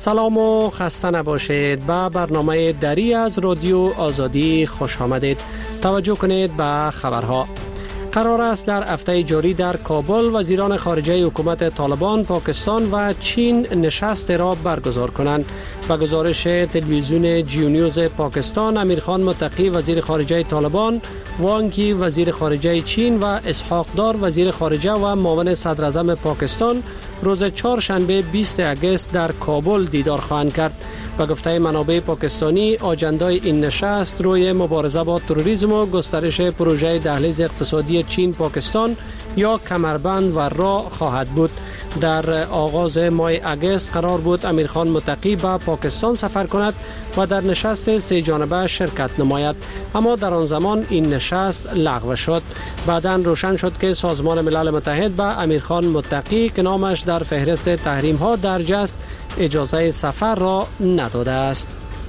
سلام و خسته نباشید. به برنامه دری از رادیو آزادی خوش آمدید. توجه کنید به خبرها. قرار است در هفته جاری در کابل وزیران خارجه حکومت طالبان، پاکستان و چین نشست را برگزار کنند. به گزارش تلویزیون جیو نیوز پاکستان، امیرخان متقی وزیر خارجه طالبان، وانگ یی وزیر خارجه چین و اسحاق دار وزیر خارجه و معاون صدر اعظم پاکستان روز چهارشنبه 20 اگست در کابل دیدار خواهند کرد. به گفته منابع پاکستانی، آجندای این نشست روی مبارزه با تروریسم و گسترش پروژه دهلیز اقتصادی چین پاکستان یا کمربند و راه خواهد بود. در آغاز ماه اگست قرار بود امیرخان متقی به پاکستان سفر کند و در نشست سه جانبه شرکت نماید، اما در آن زمان این نشست لغو شد. بعداً روشن شد که سازمان ملل متحد به امیرخان متقی که نامش در فهرست تحریم ها درج است اجازه سفر را نداده است.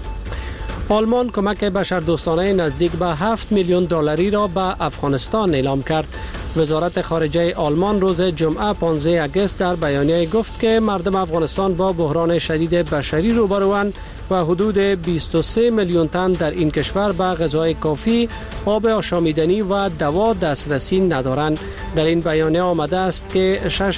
آلمان کمک بشردوستانه نزدیک به 7 میلیون دلاری را به افغانستان اعلام کرد. وزارت خارجه آلمان روز جمعه 15 اگست در بیانیه گفت که مردم افغانستان با بحران شدید بشری روبروند و حدود 23 میلیون تن در این کشور به غذای کافی، آب آشامیدنی و دوا دسترسی ندارند. در این بیانیه آمده است که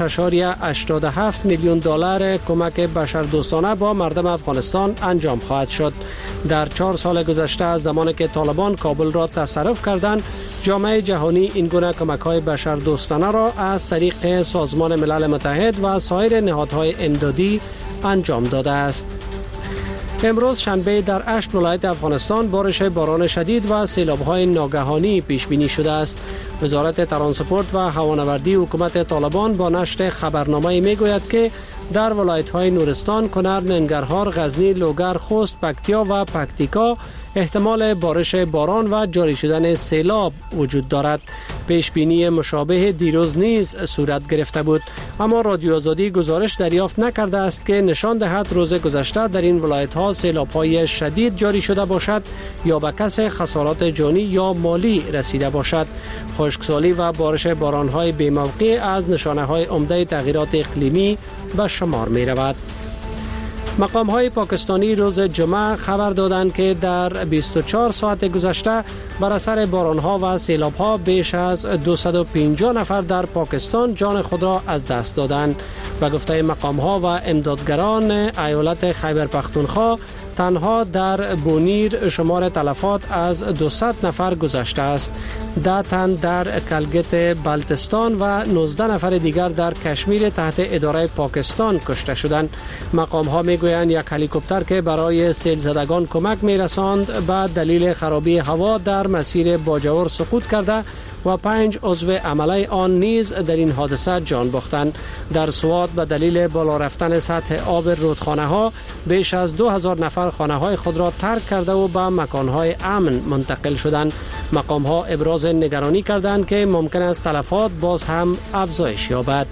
6.87 میلیون دلار کمک بشردوستانه با مردم افغانستان انجام خواهد شد. در 4 سال گذشته از زمانی که طالبان کابل را تصرف کردند، جامعه جهانی این گونه کمک‌های بشردوستانه را از طریق سازمان ملل متحد و سایر نهادهای امدادی انجام داده است. امروز شنبه در 8 ولایت افغانستان بارش باران شدید و سیلاب‌های ناگهانی پیش بینی شده است. وزارت ترانسپورت و هوانوردی حکومت طالبان با نشر خبرنامه میگوید که در ولایت‌های نورستان، کنر، ننگرهار، غزنی، لوگر، خوست، پکتیا و پکتیکا احتمال بارش باران و جاری شدن سیلاب وجود دارد. پیش بینی مشابه دیروز نیز صورت گرفته بود، اما رادیو آزادی گزارش دریافت نکرده است که نشان دهد روز گذشته در این ولایت‌ها سیلاب‌های شدید جاری شده باشد یا به کسی خسارات جانی یا مالی رسیده باشد. خشکسالی و بارش باران‌های بی‌موقع از نشانه‌های عمده تغییرات اقلیمی به شمار می‌رود. مقام‌های پاکستانی روز جمعه خبر دادند که در 24 ساعت گذشته بر اثر باران‌ها و سیلاب‌ها بیش از 250 نفر در پاکستان جان خود را از دست دادند. به گفته مقام‌ها و امدادگران ایالت خیبر پختونخوا، تنها در بونیر شمار تلفات از 200 نفر گذشته است. 10 تن در کلگت بلتستان و 19 نفر دیگر در کشمیر تحت اداره پاکستان کشته شدند. مقام‌ها میگویند یک هلیکوپتر که برای سیل زدگان کمک میرساند به دلیل خرابی هوا در مسیر باجور سقوط کرده و 5 عضو عمله آن نیز در این حادثه جان باختند. در سوات به دلیل بالا رفتن سطح آب رودخانه ها بیش از 2000 نفر خانه های خود را ترک کرده و به مکان های امن منتقل شدند. مقام ها ابراز نگرانی کردند که ممکن است تلفات باز هم افزایش یابد.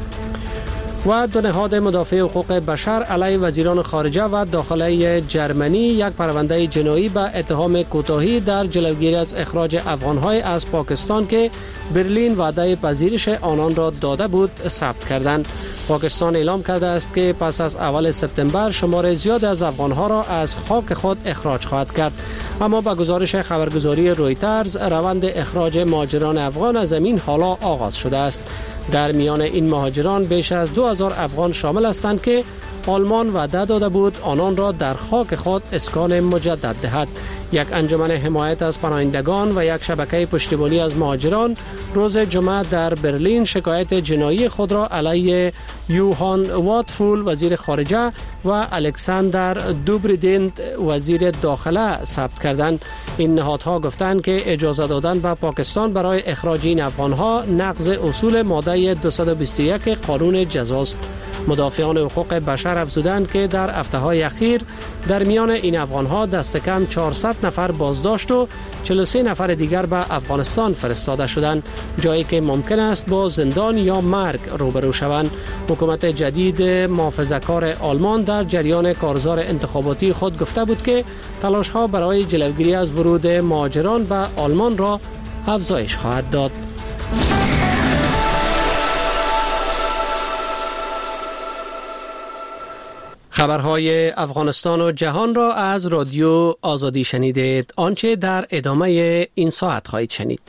و دو نهاد مدافع حقوق بشر علیه وزیران خارجه و داخله جرمنی یک پرونده جنایی به اتهام کوتاهی در جلوگیری از اخراج افغان‌های از پاکستان که برلین وعده پذیرش آنان را داده بود ثبت کردند. پاکستان اعلام کرده است که پس از اول سپتامبر شمار زیاد از افغان‌ها را از خاک خود اخراج خواهد کرد، اما با گزارش خبرگزاری رویترز روند اخراج مهاجران افغان از زمین حالا آغاز شده است. در میان این مهاجران بیش از 2000 افغان شامل هستند که آلمان وعده داده بود آنان را در خاک خود اسکان مجدد دهد. یک انجمن حمایت از پناهندگان و یک شبکه پشتیبانی از مهاجران روز جمعه در برلین شکایت جنایی خود را علیه یوهان واتفول وزیر خارجه و الکساندر دوبریدنت وزیر داخله ثبت کردند. این نهادها گفتند که اجازه دادن به پاکستان برای اخراج این افغانها نقض اصول ماده 221 قانون جزاست. مدافعان حقوق بشر افزودند که در هفته‌های اخیر در میان این افغانها دست کم 400 نفر بازداشت و 43 نفر دیگر به افغانستان فرستاده شدند، جایی که ممکن است با زندان یا مرگ روبرو شوند. حکومت جدید محافظه‌کار آلمان در جریان کارزار انتخاباتی خود گفته بود که تلاش‌ها برای جلوگیری از ورود مهاجران به آلمان را افزایش خواهد داد. خبرهای افغانستان و جهان را از رادیو آزادی شنیدید. آنچه در ادامه این ساعت خواهید شنید.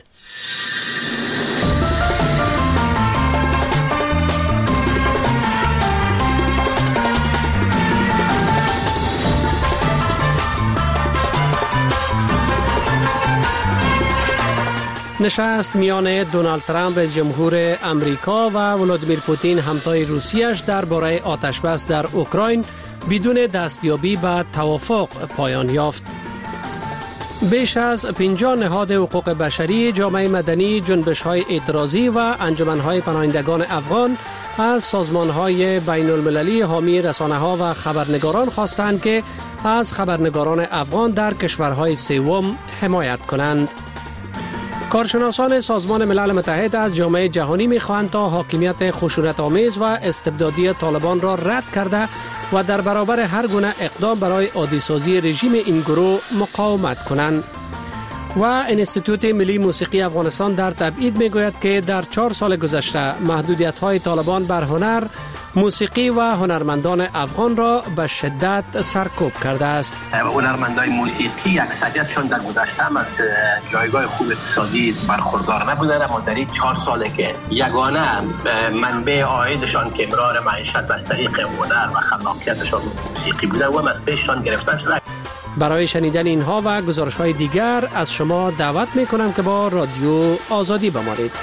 نشست میان دونالد ترامپ رئیس جمهور امریکا و ولادیمیر پوتین همتای روسیه‌اش درباره آتش‌بس در اوکراین بدون دستیابی به توافق پایان یافت. بیش از 50 نهاد حقوق بشری، جامعه مدنی، جنبش‌های اعتراضی و انجمن‌های پناهندگان افغان از سازمان‌های بین‌المللی حامی رسانه‌ها و خبرنگاران خواستند که از خبرنگاران افغان در کشورهای سوم حمایت کنند. کارشناسان سازمان ملل متحد از جامعه جهانی می‌خواهند تا حاکمیت خشونت‌آمیز و استبدادی طالبان را رد کرده و در برابر هر گونه اقدام برای عادی‌سازی رژیم این گروه مقاومت کنند. و انستیتوت ملی موسیقی افغانستان در تبعید می‌گوید که در 4 سال گذشته محدودیت‌های طالبان بر هنر، موسیقی و هنرمندان افغان را به شدت سرکوب کرده است. هنرمندان موسیقی اکثریتشون در گذشته هم از جایگاه خوب اقتصادی برخوردار نبودند، اما در این 4 ساله که یگانه منبع عایدشان که امرار معیشت از طریق هنر و خلاقیتشان موسیقی بوده و هم از پیششان گرفتن شده. برای شنیدن اینها و گزارش‌های دیگر از شما دعوت می‌کنم که با رادیو آزادی بمانید.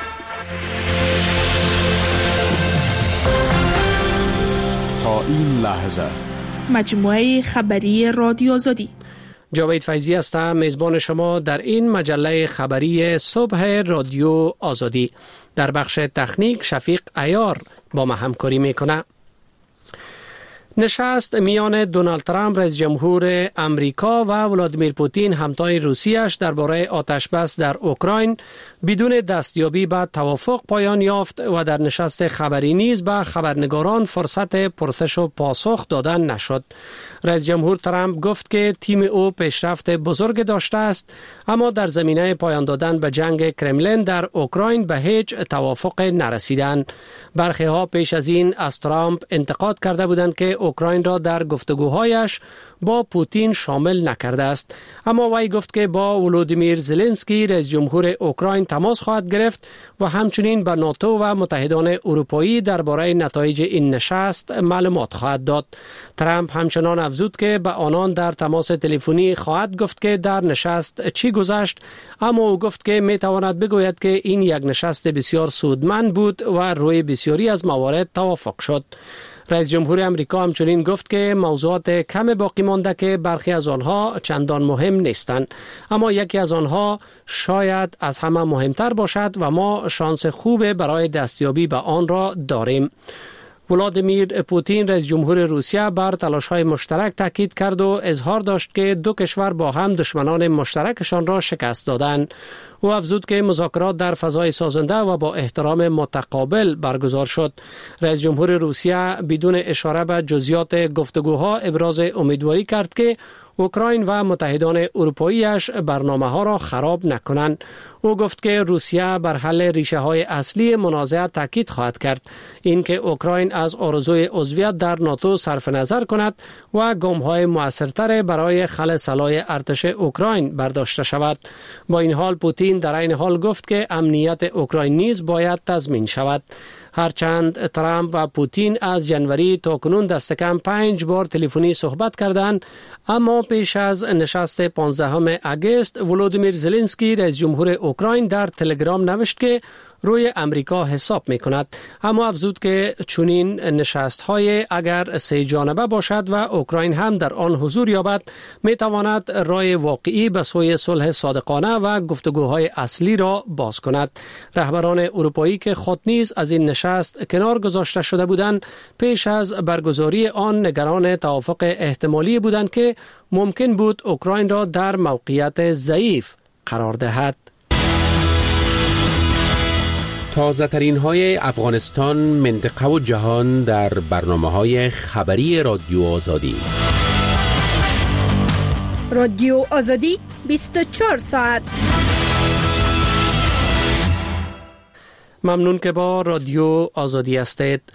تا این لحظه مجموعه خبری رادیو آزادی. جاوید فیضی هستم، میزبان شما در این مجله خبری صبح رادیو آزادی. در بخش تکنیک شفیق عیار با ما همکاری میکنه. نشست میان دونالد ترامپ رئیس جمهور امریکا و ولادیمیر پوتین همتای روسیه‌اش درباره آتش‌بس در اوکراین بدون دستیابی به توافق پایان یافت و در نشست خبری نیز به خبرنگاران فرصت پرسش و پاسخ دادن نشد. رئیس جمهور ترامپ گفت که تیم او پیشرفت بزرگ داشته است، اما در زمینه پایان دادن به جنگ کرملین در اوکراین به هیچ توافق نرسیدند. برخی ها پیش از این از ترامپ انتقاد کرده بودند که اوکراین را در گفتگوهایش با پوتین شامل نکرده است، اما وی گفت که با ولودیمیر زلنسکی رئیس جمهور اوکراین تماس خواهد گرفت و همچنین به ناتو و متحدان اروپایی درباره نتایج این نشست معلومات خواهد داد. ترامپ همچنان افزود که به آنان در تماس تلفنی خواهد گفت که در نشست چی گذشت، اما او گفت که می تواند بگوید که این یک نشست بسیار سودمند بود و روی بسیاری از موارد توافق شد. رئیس جمهور امریکا همچنین گفت که موضوعات کم باقی مانده که برخی از آنها چندان مهم نیستند، اما یکی از آنها شاید از همه مهمتر باشد و ما شانس خوب برای دستیابی به آن را داریم. ولادیمیر پوتین رئیس جمهور روسیه بر تلاش‌های مشترک تاکید کرد و اظهار داشت که دو کشور با هم دشمنان مشترکشان را شکست دادند. او افزود که مذاکرات در فضای سازنده و با احترام متقابل برگزار شد. رئیس جمهور روسیه بدون اشاره به جزئیات گفتگوها ابراز امیدواری کرد که اوکراین و متحدان اروپاییش برنامه‌ها را خراب نکنند. او گفت که روسیه بر حل ریشه‌های اصلی منازعه تاکید خواهد کرد، اینکه اوکراین از آرزوی عضویت در ناتو صرف نظر کند و گام‌های مؤثرتر برای خلع سلاح ارتش اوکراین برداشته شود. با این حال پوتین در این حال گفت که امنیت اوکراین نیز باید تضمین شود. هرچند ترامپ و پوتین از جنوری تا کنون دست کم 5 بار تلفنی صحبت کردند، اما پیش از نشست 15 اگست ولودیمیر زلنسکی رئیس جمهور اوکراین در تلگرام نوشت که روی امریکا حساب می‌کند، اما افزود که چنین نشست‌های اگر سه جانبه باشد و اوکراین هم در آن حضور یابد می‌تواند راه واقعی به سوی صلح صادقانه و گفتگوهای اصلی را باز کند. رهبران اروپایی که خود نیز از این نشست کنار گذاشته شده بودند، پیش از برگزاری آن نگران توافق احتمالی بودند که ممکن بود اوکراین را در موقعیت ضعیف قرار دهد. تازه ترین های افغانستان، منطقه و جهان در برنامه‌های خبری رادیو آزادی. رادیو آزادی 24 ساعت. ممنون که با رادیو آزادی هستید.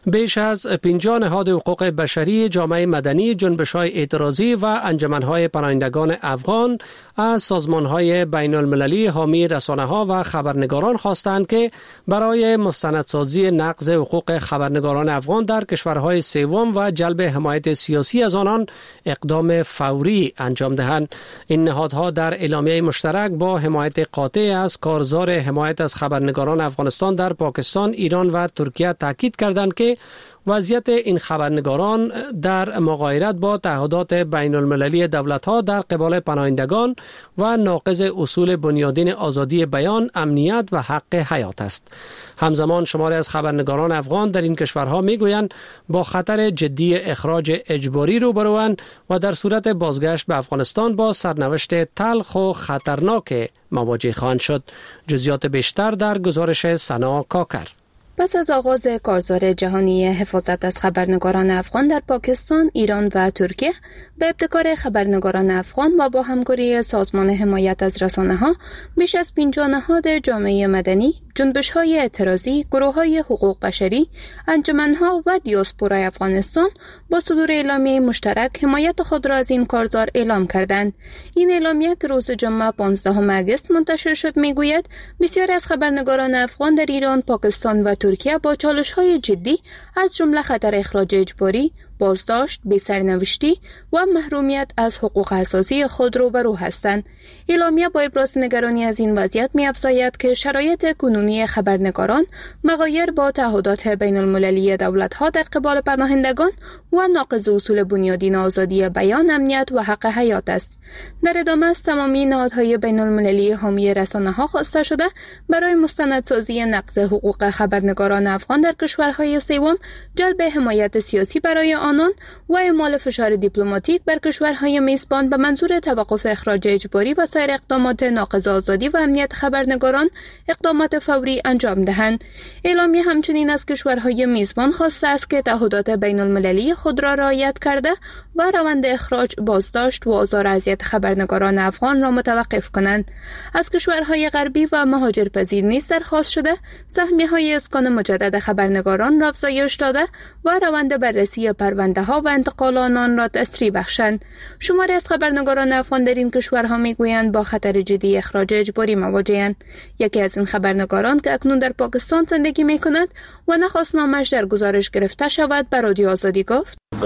بیش از 50 نهاد حقوق بشری، جامعه مدنی، جنبش‌های اعتراضی و انجمن‌های پناهندگان افغان از سازمان‌های بین‌المللی حامی رسانه‌ها و خبرنگاران خواستند که برای مستندسازی نقض حقوق خبرنگاران افغان در کشورهای سوم و جلب حمایت سیاسی از آنان اقدام فوری انجام دهند. این نهادها در اعلامیه مشترک با حمایت قاطع از کارزار حمایت از خبرنگاران افغانستان در پاکستان، ایران و ترکیه تاکید کردند که وضعیت این خبرنگاران در مغایرت با تعهدات بین المللی دولت‌ها در قبال پناهندگان و ناقض اصول بنیادین آزادی بیان، امنیت و حق حیات است. همزمان شماری از خبرنگاران افغان در این کشورها میگویند با خطر جدی اخراج اجباری روبروند و در صورت بازگشت به افغانستان با سرنوشت تلخ و خطرناک مواجه خواهند شد. جزئیات بیشتر در گزارش سنا کاکر. پس از آغاز کارزار جهانی حفاظت از خبرنگاران افغان در پاکستان، ایران و ترکیه، به ابتکار خبرنگاران افغان و با همکاری سازمان حمایت از رسانه‌ها، بیش از 50 نهاد جامعه مدنی، جنبش‌های اعتراضی، گروه‌های حقوق بشری، انجمن‌ها و دیاسپورای افغانستان با صدور اعلامیه مشترک حمایت خود را از این کارزار اعلام کردند. این اعلامیه که روز جمعه 15 آگوست منتشر شد میگوید بسیاری از خبرنگاران افغان در ایران، پاکستان و ترکیه با چالش‌های جدی از جمله خطر اخراج اجباری، بازداشت، بی‌سرنوشتی و محرومیت از حقوق اساسی خود روبرو هستند. اعلامیه با ابراز نگرانی از این وضعیت می‌افزاید که شرایط کنونی خبرنگاران مغایر با تعهدات بین‌المللی دولت‌ها در قبال پناهندگان و ناقض اصول بنیادین آزادی بیان، امنیت و حق حیات است. در ادامه از تمامی نهادهای بین‌المللی حامی رسانه‌ها خواسته شده برای مستندسازی نقض حقوق خبرنگاران افغان در کشورهای سوم، جلب حمایت سیاسی برای آنان و اعمال فشار دیپلماتیک بر کشورهای میزبان به منظور توقف اخراج اجباری و سایر اقدامات ناقض آزادی و امنیت خبرنگاران اقدامات فوری انجام دهند. اعلامیه همچنین از کشورهای میزبان خواسته است که تعهدات بین‌المللی خود را رعایت کرده و روند اخراج، بازداشت و آزار و اذیت خبرنگاران افغان را متوقف کنند. از کشورهای غربی و مهاجرپذیر نیز درخواست شده سهمیه‌های اسکان مجدد خبرنگاران را افزایش داده و روند بررسی پرونده‌ها و انتقال آنان را تسریع بخشند. شماری از خبرنگاران افغان در این کشورها میگویند با خطر جدی اخراج اجباری مواجه‌اند. یکی از این خبرنگاران که اکنون در پاکستان زندگی می‌کند و نخواست نامش در گزارش گرفته شود، به رادیو آزادی گفت: در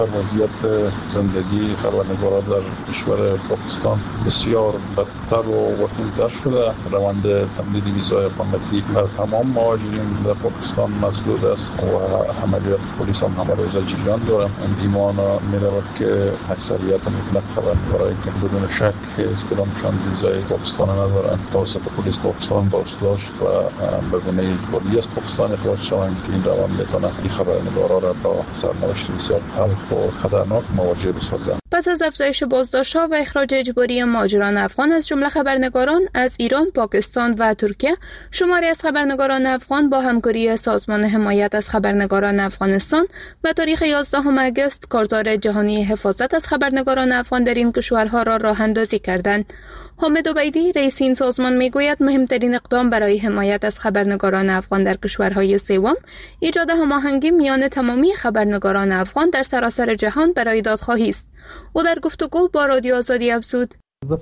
وضعیت زندگی خبرنگاران در کشور پاکستان بسیار بدتر و وخیم‌تر شده. روند تمدید ویزای اقامتی بر تمام مهاجرین در پاکستان مسدود است و عملیات پلیس هم همه جریان دارد. ایمان می‌رود که اکثریت مطلق خبرنگارایی که بدون شک هیچ کدامشان ویزای پاکستان ندارند توسط پلیس پاکستان بازداشت و به گونه اجباری از پاکستان اخراج شوند که این روند می‌تواند این خبرنگاران را با سرنوشت بسیار تلخ و خطرناک مواجه بسازد. پس از افزایش بازداشت‌ها و اخراج اجباری مهاجران افغان از جمله خبرنگاران از ایران، پاکستان و ترکیه، شماری از خبرنگاران افغان با همکاری سازمان حمایت از خبرنگاران افغانستان و تاریخ 11 آگوست کارزار جهانی حفاظت از خبرنگاران افغان در این کشورها را راه اندازی کردند. حامد عبیدی، رئیس این سازمان، میگوید مهمترین اقدام برای حمایت از خبرنگاران افغان در کشورهای سوم ایجاد هماهنگی میان تمامی خبرنگاران افغان در سراسر جهان برای دادخواهی است. او در گفتگو با رادیو آزادی افزود: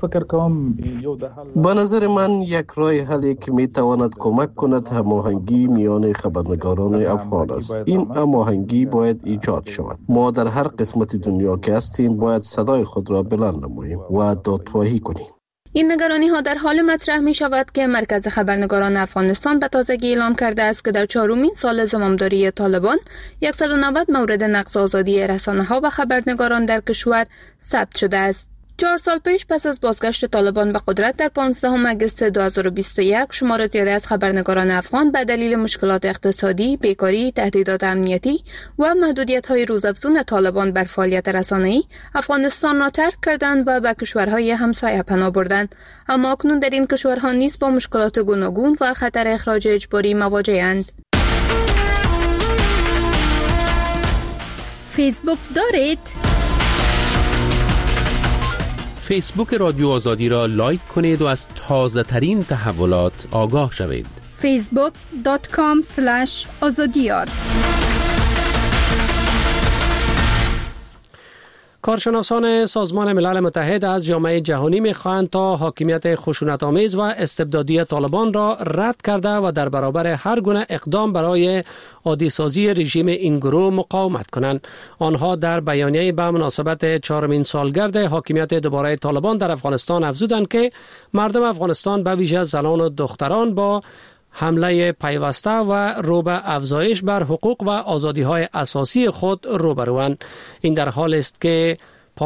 به نظر من یک راه حلی که می تواند کمک کند هماهنگی میان خبرنگاران افغان است. این هماهنگی باید ایجاد شود. ما در هر قسمت دنیا که هستیم باید صدای خود را بلند نماییم و دادخواهی کنیم. این نگرانی ها در حال مطرح می شود که مرکز خبرنگاران افغانستان به تازگی اعلام کرده است که در 4مین سال زمامداری طالبان 190 مورد نقض آزادی رسانه ها و خبرنگاران در کشور ثبت شده است. 4 سال پیش پس از بازگشت طالبان به قدرت در 15 آگوست 2021 شمار زیاده از خبرنگاران افغان به دلیل مشکلات اقتصادی، بیکاری، تهدیدات امنیتی و محدودیت‌های روزافزون طالبان بر فعالیت رسانه‌ای افغانستان را ترک کردند و به کشورهای همسایه پناه بردند. اما اکنون در این کشورها نیز با مشکلات گوناگون و خطر اخراج اجباری مواجه‌اند. فیسبوک دارید؟ فیسبوک رادیو آزادی را لایک کنید و از تازه ترین تحولات آگاه شوید. facebook.com/azadiyar کارشناسان سازمان ملل متحد از جامعه جهانی می‌خواهند تا حاکمیت خشونت‌آمیز و استبدادی طالبان را رد کرده و در برابر هر گونه اقدام برای عادی‌سازی رژیم این گروه مقاومت کنند. آنها در بیانیه به مناسبت 4مین سالگرد حاکمیت دوباره طالبان در افغانستان افزودند که مردم افغانستان به ویژه زنان و دختران با حمله پیوسته و رو به افزایش بر حقوق و آزادی‌های اساسی خود روبروند. این در حال است که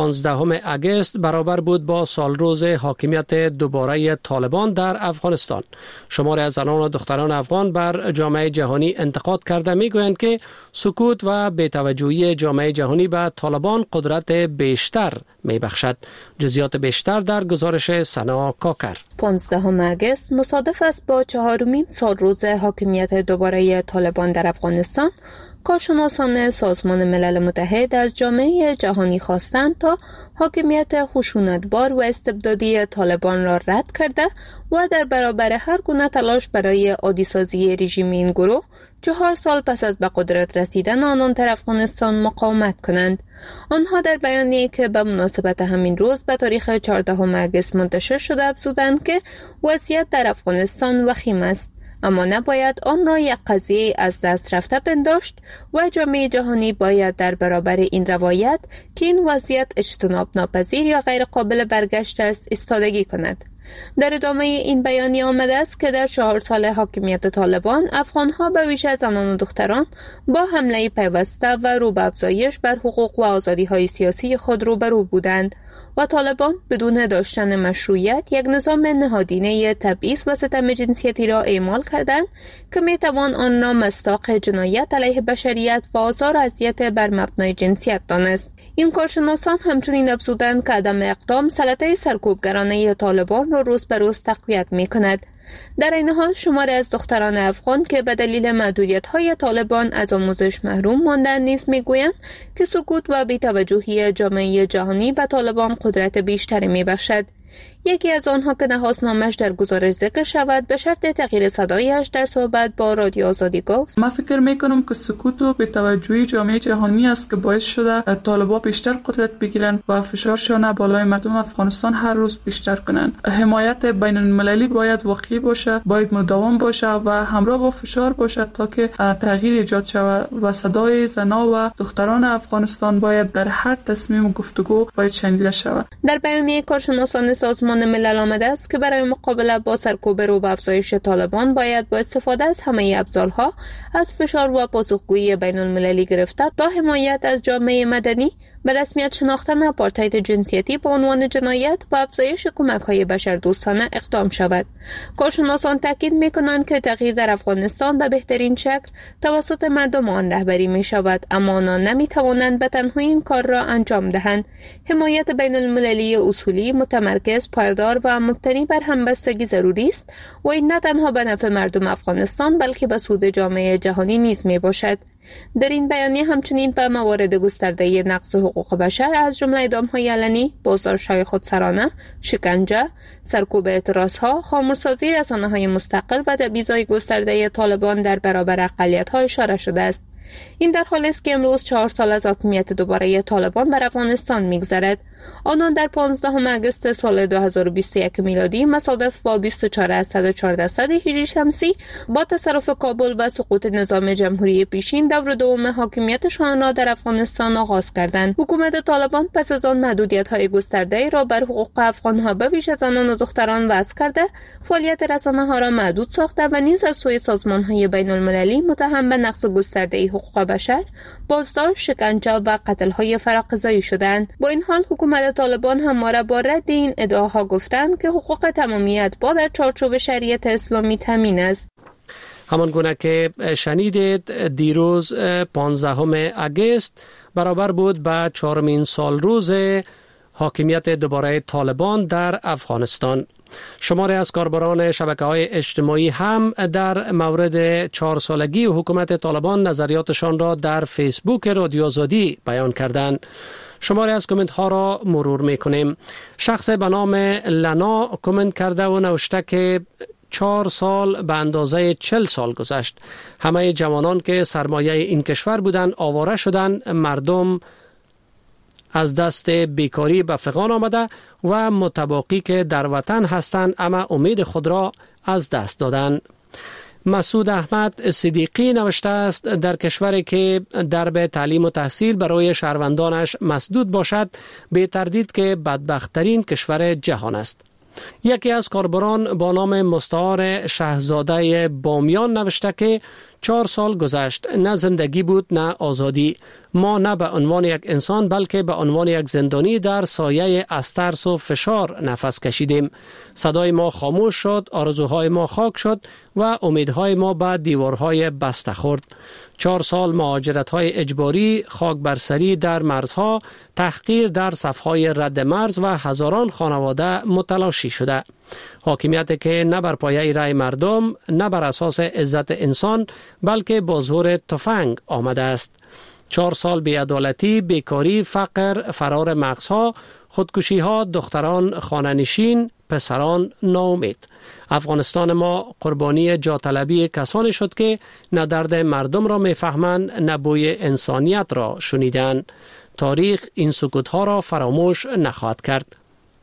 15 اگست برابر بود با سال روز حاکمیت دوباره طالبان در افغانستان. شماری از زنان و دختران افغان بر جامعه جهانی انتقاد کرده میگویند که سکوت و بی‌توجهی جامعه جهانی به طالبان قدرت بیشتر میبخشد. جزئیات بیشتر در گزارش سنا کاکر. 15 اگست مصادف است با 4مین سال روز حاکمیت دوباره طالبان در افغانستان. کارشناسان سازمان ملل متحد از جامعه جهانی خواستند تا حاکمیت خشونتبار و استبدادی طالبان را رد کرده و در برابر هر گونه تلاش برای عادی‌سازی رژیم این گروه 4 سال پس از به قدرت رسیدن آنان در افغانستان مقاومت کنند. آنها در بیانیه‌ای که به مناسبت همین روز به تاریخ 14 اگست منتشر شده افزودند که وضعیت در افغانستان وخیم است، اما نباید آن را یک قضیه از دست رفته پنداشت و جامعه جهانی باید در برابر این روایت که این وضعیت اجتناب ناپذیر یا غیر قابل برگشت است ایستادگی کند. در ادامه این بیانیه آمده است که در 4 سال حاکمیت طالبان افغانها به ویژه زنان و دختران با حمله پیوسته و رو به افزایش بر حقوق و آزادی‌های سیاسی خود روبرو بودند و طالبان بدون داشتن مشروعیت یک نظام نهادینه تبعیض و ستم جنسیتی را اعمال کردند که میتوان آن را مصداق جنایت علیه بشریت و آزار و اذیت بر مبنای جنسیت دانست. این کارشناسان همچنین افزودند که عدم اقدام سلطه سرکوبگرانه طالبان را روز به روز تقویت می‌کند. در این حال شماری از دختران افغان که به دلیل محدودیت‌های طالبان از آموزش محروم ماندند نیز می‌گویند که سکوت و بی‌توجهی جامعه جهانی به طالبان قدرت بیشتری می‌بخشد. یکی از آنها که نخواست نامش در گزارش ذکر شود به شرط تغییر صدایش در صحبت با رادیو آزادی گفت: من فکر میکنم که سکوت و بی‌توجهی جامعه جهانی است که باعث شده طالبان بیشتر قدرت بگیرند و فشارشان بالای مردم افغانستان هر روز بیشتر کنند. حمایت بین المللی باید واقعی باشه، باید مداوم باشه و همراه با فشار باشه تا که تغییر ایجاد شود و صدای زنان و دختران افغانستان باید در هر تصمیم و گفتگو باید شنیده شود. در بیانیه کارشناسان سازمان ملل آمده است که برای مقابله با سرکوب رو به افزایش طالبان باید با استفاده از همه ابزارها از فشار و پاسخگویی بین المللی گرفته تا حمایت از جامعه مدنی به رسمیت شناختن آپارتاید جنسیتی به عنوان جنایت و افزایش کمک‌های بشردوستانه اقدام شود. کارشناسان تاکید می‌کنند که تغییر در افغانستان به بهترین شکل توسط مردم آن رهبری می‌شود، اما آنان نمی‌توانند به تنهایی این کار را انجام دهند. حمایت بین المللی اصولی، متمرکز، پایدار و مبتنی بر همبستگی ضروری است و این نه تنها به نفع مردم افغانستان بلکه به سود جامعه جهانی نیز میباشد. در این بیانیه همچنین به موارد گسترده نقض حقوق بشر از جمله اعدام‌های علنی، بازداشت‌های خودسرانه، شکنجه، سرکوب اعتراض‌ها، خاموش‌سازی رسانه‌های مستقل و تبعیض‌های گسترده طالبان در برابر اقلیت‌ها اشاره شده است. این در حالی است که امروز 4 سال از حاکمیت دوباره طالبان بر افغانستان می‌گذرد. آنان در 15 اگست سال 2021 میلادی مصادف با 24 از 114 هجری شمسی با تصرف کابل و سقوط نظام جمهوری پیشین دور دوم حاکمیتشان را در افغانستان آغاز کردند. حکومت طالبان پس از آن محدودیت‌های گسترده را بر حقوق افغان‌ها به ویژه زنان و دختران وضع کرده، فعالیت رسانه‌ها را محدود ساخته و نیز از سوی سازمان‌های بین‌المللی متهم به نقض گسترده حقوق بشر، بازداشت، شکنجه و قتل‌های فراقضایی شدند. با این حال حکومت طالبان همواره با رد این ادعاها گفتند که حقوق تمامیت با در چارچوب شریعت اسلامی تامین است. همان گونه که شنیدید دیروز 15 اگست برابر بود با 4مین سال روز حاکمیت دوباره طالبان در افغانستان. شماری از کاربران شبکه‌های اجتماعی هم در مورد 4 سالگی حکومت طالبان نظریاتشان را در فیسبوک رادیو آزادی بیان کردند. شماری از کامنت ها را مرور میکنیم. شخص به نام لنا کامنت کرده و نوشته که 4 سال به اندازه 40 سال گذشت. همه جوانان که سرمایه این کشور بودند آواره شدند. مردم از دست بیکاری به فغان آمده و متباقی که در وطن هستند اما امید خود را از دست دادند. مسعود احمد صدیقی نوشته است در کشوری که درب تعلیم و تحصیل برای شهروندانش مسدود باشد، بی تردید که بدبخت‌ترین کشور جهان است. یکی از کاربران با نام مستعار شهزاده بامیان نوشته که 4 سال گذشت، نه زندگی بود نه آزادی. ما نه به عنوان یک انسان بلکه به عنوان یک زندانی در سایه از ترس و فشار نفس کشیدیم. صدای ما خاموش شد، آرزوهای ما خاک شد و امیدهای ما به دیوارهای بسته خورد. 4 سال مهاجرت‌های اجباری، خاک برسری در مرزها، تحقیر در صف‌های رد مرز و هزاران خانواده متلاشی شده. حاکمیت که نه بر پایه رأی مردم، نه بر اساس عزت انسان بلکه با زور تفنگ آمده است. 4 سال بی‌عدالتی، بیکاری، فقر، فرار مغزها، خودکشی‌ها، دختران خانه‌نشین، پسران ناامید. افغانستان ما قربانی جاطلبی کسانی شد که نه درد مردم را می‌فهمند نه بوی انسانیت را شنیدند. تاریخ این سکوت‌ها را فراموش نخواهد کرد.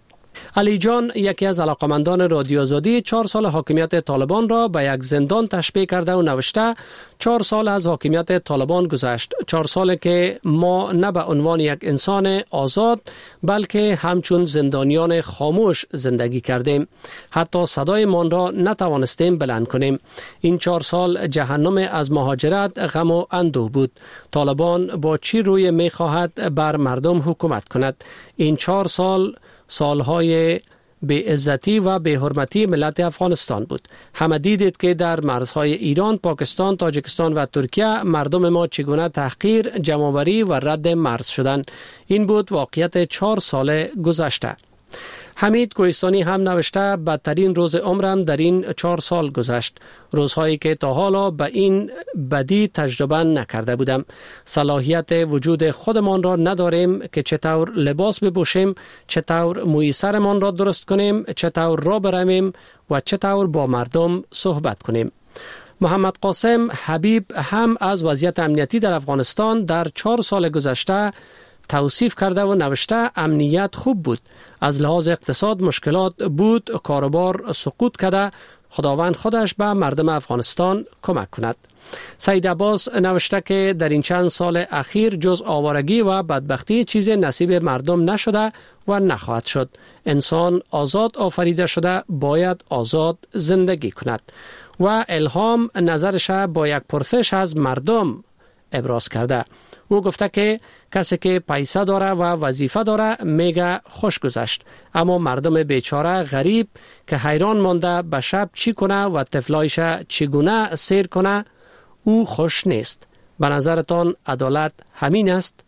علی جان، یکی از علاقمندان رادیو آزادی، 4 سال حاکمیت طالبان را به یک زندان تشبیه کرده و نوشته 4 سال از حاکمیت طالبان گذشت. 4 ساله که ما نه به عنوان یک انسان آزاد بلکه همچون زندانیان خاموش زندگی کردیم. حتی صدای من را نتوانستیم بلند کنیم. این 4 سال جهنم از مهاجرت، غم و اندوه بود. طالبان با چی روی می خواهد بر مردم حکومت کند؟ این 4 سال سالهای بی‌عزتی و بی‌حرمتی ملت افغانستان بود. همه دیدید که در مرزهای ایران، پاکستان، تاجیکستان و ترکیه مردم ما چگونه تحقیر، جمع‌آوری و رد مرز شدند. این بود واقعیت 4 سال گذشته. حمید کوهستانی هم نوشته بدترین روز عمرم در این 4 سال گذشت. روزهایی که تا حالا به این بدی تجربه نکرده بودم. صلاحیت وجود خودمان را نداریم که چطور لباس بپوشیم، چطور موی سرمان را درست کنیم، چطور راه برویم و چطور با مردم صحبت کنیم. محمد قاسم حبیب هم از وضعیت امنیتی در افغانستان در 4 سال گذشته توصیف کرده و نوشته امنیت خوب بود. از لحاظ اقتصاد مشکلات بود، کاروبار سقوط کرده. خداوند خودش به مردم افغانستان کمک کند. سید عباس نوشته که در این چند سال اخیر جز آوارگی و بدبختی چیز نصیب مردم نشده و نخواهد شد. انسان آزاد آفریده شده، باید آزاد زندگی کند. و الهام نظرش با یک پرسش از مردم ابراز کرده. او گفته که کسی که پیسه داره و وظیفه داره میگه خوش گذشت، اما مردم بیچاره غریب که حیران مانده به شب چی کنه و طفلایش چگونه سیر کنه، او خوش نیست. به نظرتان عدالت همین است؟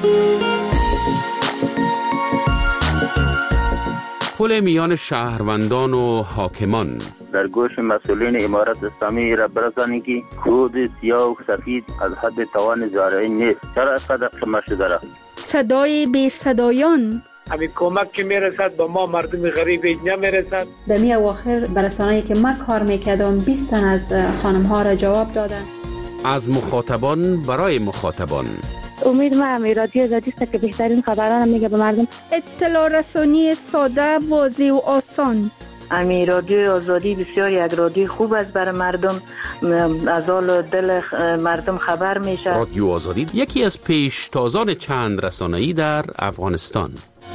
پل میان شهروندان و حاکمان در گوش مسئولین امارت اسلامی را برسانی که کود سیاه و سفید از حد توان زارعی نیست. چرا اینقدر قمه شده را؟ صدای بی صدایان، همین کمک که میرسد با ما مردم غریب نمیرسد. در می اواخر برسانه‌ای که من کار میکردم 20 تن از خانم ها را جواب دادن. از مخاطبان برای مخاطبان. امید ما رادیو آزادی است که بهترین خبران میگه به مردم. اطلاع رسانی ساده، واضح و آسان. امی رادیو آزادی بسیار یک رادیو خوب است برای مردم، از حال دل مردم خبر میشه. رادیو آزادی یکی از پیشتازان چند رسانه‌ای در افغانستان.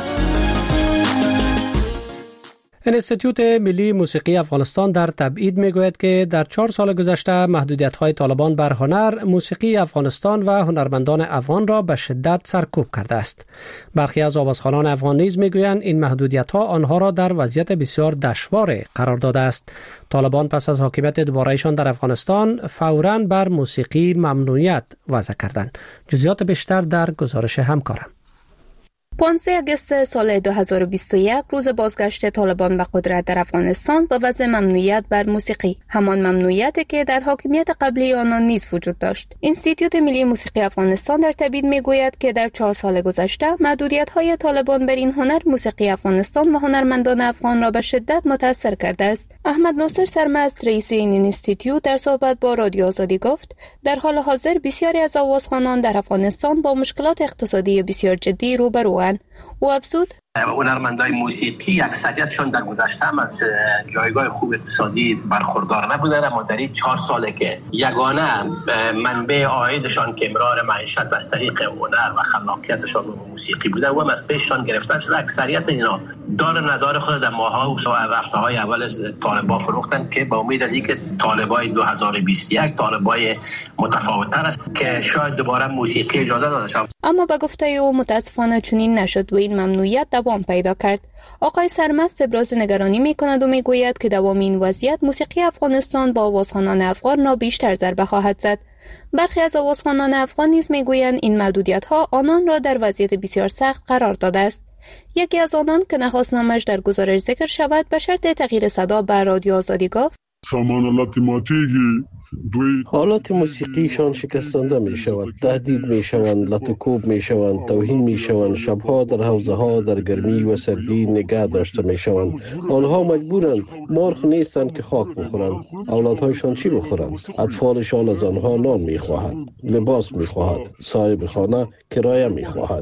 انستیتوت ملی موسیقی افغانستان در تبعید میگوید که در 4 سال گذشته محدودیت‌های طالبان بر هنر، موسیقی افغانستان و هنرمندان افغان را به شدت سرکوب کرده است. برخی از آوازخوانان افغان نیز میگویند این محدودیت‌ها آنها را در وضعیت بسیار دشوار قرار داده است. طالبان پس از حاکمیت دوباره‌ایشان در افغانستان فوراً بر موسیقی ممنوعیت وضع کردند. جزئیات بیشتر در گزارش همکارم. 15 اگست سال 2021 روز بازگشت طالبان به قدرت در افغانستان با وضع ممنوعیت بر موسیقی، همان ممنوعیتی که در حاکمیت قبلی آنان نیز وجود داشت. اینستیتوت ملی موسیقی افغانستان در تبیین میگوید که در 4 سال گذشته محدودیت‌های طالبان بر این هنر موسیقی افغانستان و هنرمندان افغان را به شدت متاثر کرده است. احمد ناصر سرمست رئیس این اینستیتوت در صحبت با رادیو آزادی گفت در حال حاضر بسیاری از آوازخوانان در افغانستان با مشکلات اقتصادی بسیار جدی روبروند. او افزود هنرمندای موسیقی اکثریتشون در گذشته هم از جایگاه خوب اقتصادی برخوردار نبودن، اما در این 4 ساله که یگانه منبع عایدشان که امرار معیشت از طریق هنر و خلاقیتشان و موسیقی بوده و هم از پیششان گرفتن شده، اکثریت اینا دار ندار خود در ماه‌ها و هفته‌های اول از طالبان فروختن که با امید از اینکه طالبای 2021 طالبای متفاوت‌تر است که شاید دوباره موسیقی اجازه داده شود. اما به گفته او متاسفانه چنین نشد و این ممنوعیت دوام پیدا کرد. آقای سرمست ابراز نگرانی می‌کند و می‌گوید که دوام این وضعیت موسیقی افغانستان با آوازخوانان افغان را بیشتر ضربه خواهد زد. برخی از آوازخوانان افغان نیز می‌گویند این محدودیت‌ها آنان را در وضعیت بسیار سخت قرار داده است. یکی از آنان که نخواست نامش در گزارش ذکر شود به شرط تغییر صدا به رادیو آزادی گفت حالات موسیقیشان شکستنده می شود، تهدید می شوند، لطوکوب می شوند، توهین می شوند، شبها در حوزه ها در گرمی و سردی نگه داشته می شوند. آنها مجبورند، مرغ نیستند که خاک بخورند. اولادهایشان چی بخورند؟ اطفالشان از آنها نان می خواهد، لباس می خواهد، صاحب خانه کرایه می خواهد.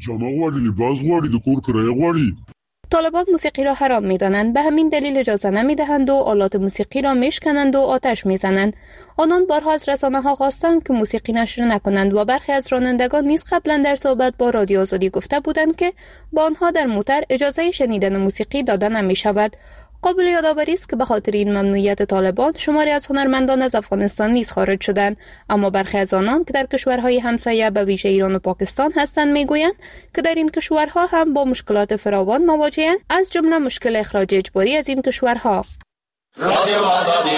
طالبان موسیقی را حرام می‌دانند، به همین دلیل اجازه نمی‌دهند و آلات موسیقی را میشکنند و آتش می‌زنند. آنان بارها از رسانه‌ها خواستند که موسیقی نشر نکنند و برخی از رانندگان نیز قبلا در صحبت با رادیو آزادی گفته بودند که با آنها در موتر اجازه شنیدن موسیقی داده نمی‌شود. قابل یادآوری است که به خاطر این ممنوعیت طالبان شماری از هنرمندان از افغانستان نیز خارج شدند، اما برخی از آنان که در کشورهای همسایه به ویژه ایران و پاکستان هستند میگویند که در این کشورها هم با مشکلات فراوان مواجه‌اند، از جمله مشکل اخراج اجباری از این کشورها. رادیو آزادی.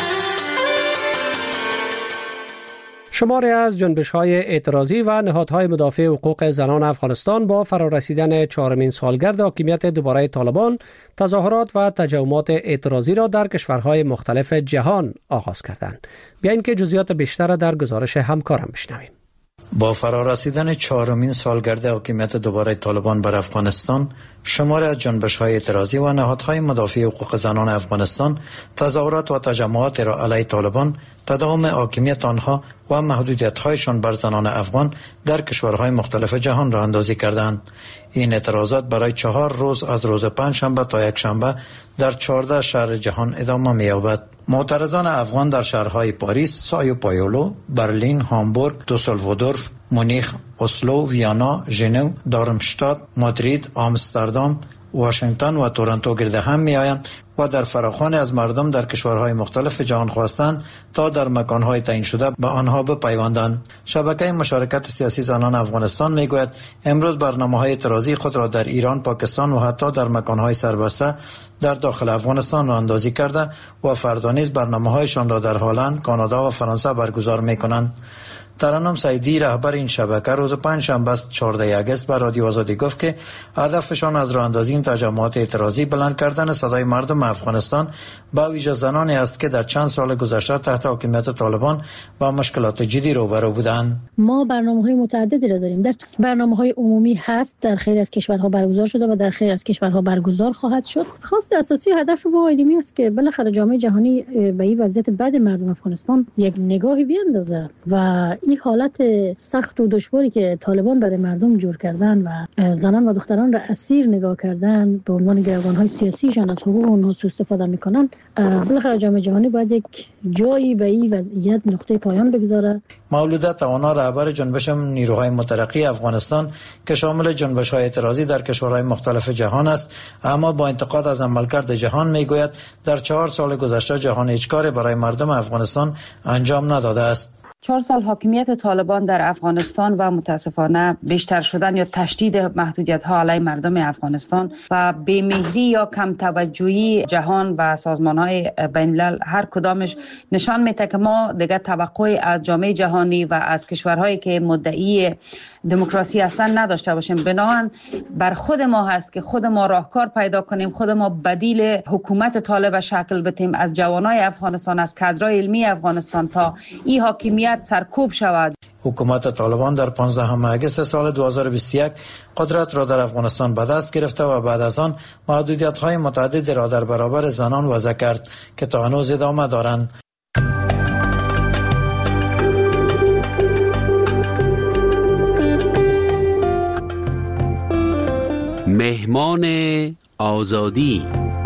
شماری از جنبش‌های اعتراضی و نهادهای مدافع حقوق زنان افغانستان با فرارسیدن 4مین سالگرد حاکمیت دوباره طالبان تظاهرات و تجمعات اعتراضی را در کشورهای مختلف جهان آغاز کردند. بیایید که جزئیات بیشتر در گزارش همکارم بشنویم. با فرارسیدن 4مین سالگرد حاکمیت دوباره طالبان بر افغانستان، شماری از جنبش‌های اعتراضی و نهادهای مدافع حقوق زنان افغانستان تظاهرات و تجمعات را علیه طالبان، تداوم حاکمیت آنها و محدودیت‌هایشان بر زنان افغان در کشورهای مختلف جهان را اندازی کردند. این اعتراضات برای 4 روز از روز پنجشنبه تا یکشنبه در 14 شهر جهان ادامه می‌یابد. معترضان افغان در شهرهای پاریس، سایو پایولو، برلین، هامبورگ، دوسلودورف، مونیخ، اسلو، ویانا، ژنو، دارمشتات، مادرید، آمستردام، واشنگتن و تورنتو گرد هم می آیند و در فراخوان از مردم در کشورهای مختلف جهان خواستند تا در مکانهای تعیین شده به آنها بپیوندند. شبکه مشارکت سیاسی زنان افغانستان می گوید امروز برنامه‌های اعتراضی خود را در ایران، پاکستان و حتی در مکانهای سربسته در داخل افغانستان را اندازی کرده و فردا نیز برنامه‌هایشان را در هلند، کانادا و فرانسه برگزار می‌کنند. ترنم سعیدی رهبر این شبکه روز پنجشنبه 14 اگست به رادیو آزادی گفت که هدفشان از راه اندازی این تجمعات اعتراضی بلند کردن صدای مردم افغانستان با ویژه زنانی است که در چند سال گذشته تحت حاکمیت طالبان با مشکلات جدی روبرو بودند. ما برنامه‌های متعددی را داریم. در برنامه‌های عمومی هست، در خیلی از کشورها برگزار شده و در خیلی از کشورها برگزار خواهد شد. خواست اساسی هدف ما علمی است که بالاخره جامعه جهانی به این وضعیت بد مردم افغانستان یک نگاهی بیاندازه و این حالت سخت و دشواری که طالبان برای مردم جور کردن و زنان و دختران را اسیر نگاه کردن به عنوان گروگان‌های سیاسیشان از حقوق اونها سوء استفاده میکنن، بالاخره جامعه جهانی باید یک جایی به این وضعیت نقطه پایان بگذاره. مولوده توانا رهبر جنبش نیروهای مترقی افغانستان که شامل جنبش‌های اعتراضی در کشورهای مختلف جهان است، اما با انتقاد از عملکرد جهان میگوید در 4 سال گذشته جهان هیچ کاری برای مردم افغانستان انجام نداده است. 4 سال حاکمیت طالبان در افغانستان و متاسفانه بیشتر شدن یا تشدید محدودیت ها علیه مردم افغانستان و بی‌مهری یا کم توجهی جهان و سازمان های بین الملل هر کدامش نشان میده که ما دیگه توقعی از جامعه جهانی و از کشورهایی که مدعی دموکراسی هستن نداشته باشیم. بنابراین بر خود ما هست که خود ما راهکار پیدا کنیم، خود ما بدیل حکومت طالب شکل بدیم از جوانای افغانستان، از کادرای علمی افغانستان تا این حاکمیت سرکوب شود. حکومت طالبان در 15 آگوست سال 2021 قدرت را در افغانستان به دست گرفته و بعد از آن محدودیت‌های متعددی را در برابر زنان وضع کرد که تا هنوز ادامه دارند. مهمان آزادی.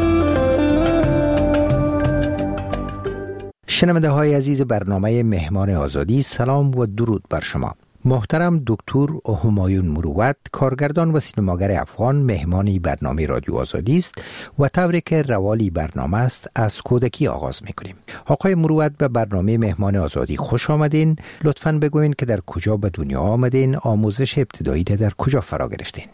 شنونده های عزیز برنامه مهمان آزادی، سلام و درود بر شما. محترم دکتر همایون مروت، کارگردان و سینماگر افغان، مهمانی برنامه رادیو آزادی است و طوری که روالی برنامه است از کودکی آغاز میکنیم. آقای مروت، به برنامه مهمان آزادی خوش آمدین. لطفاً بگوین که در کجا به دنیا آمدین، آموزش ابتدایی در کجا فرا گرفتین؟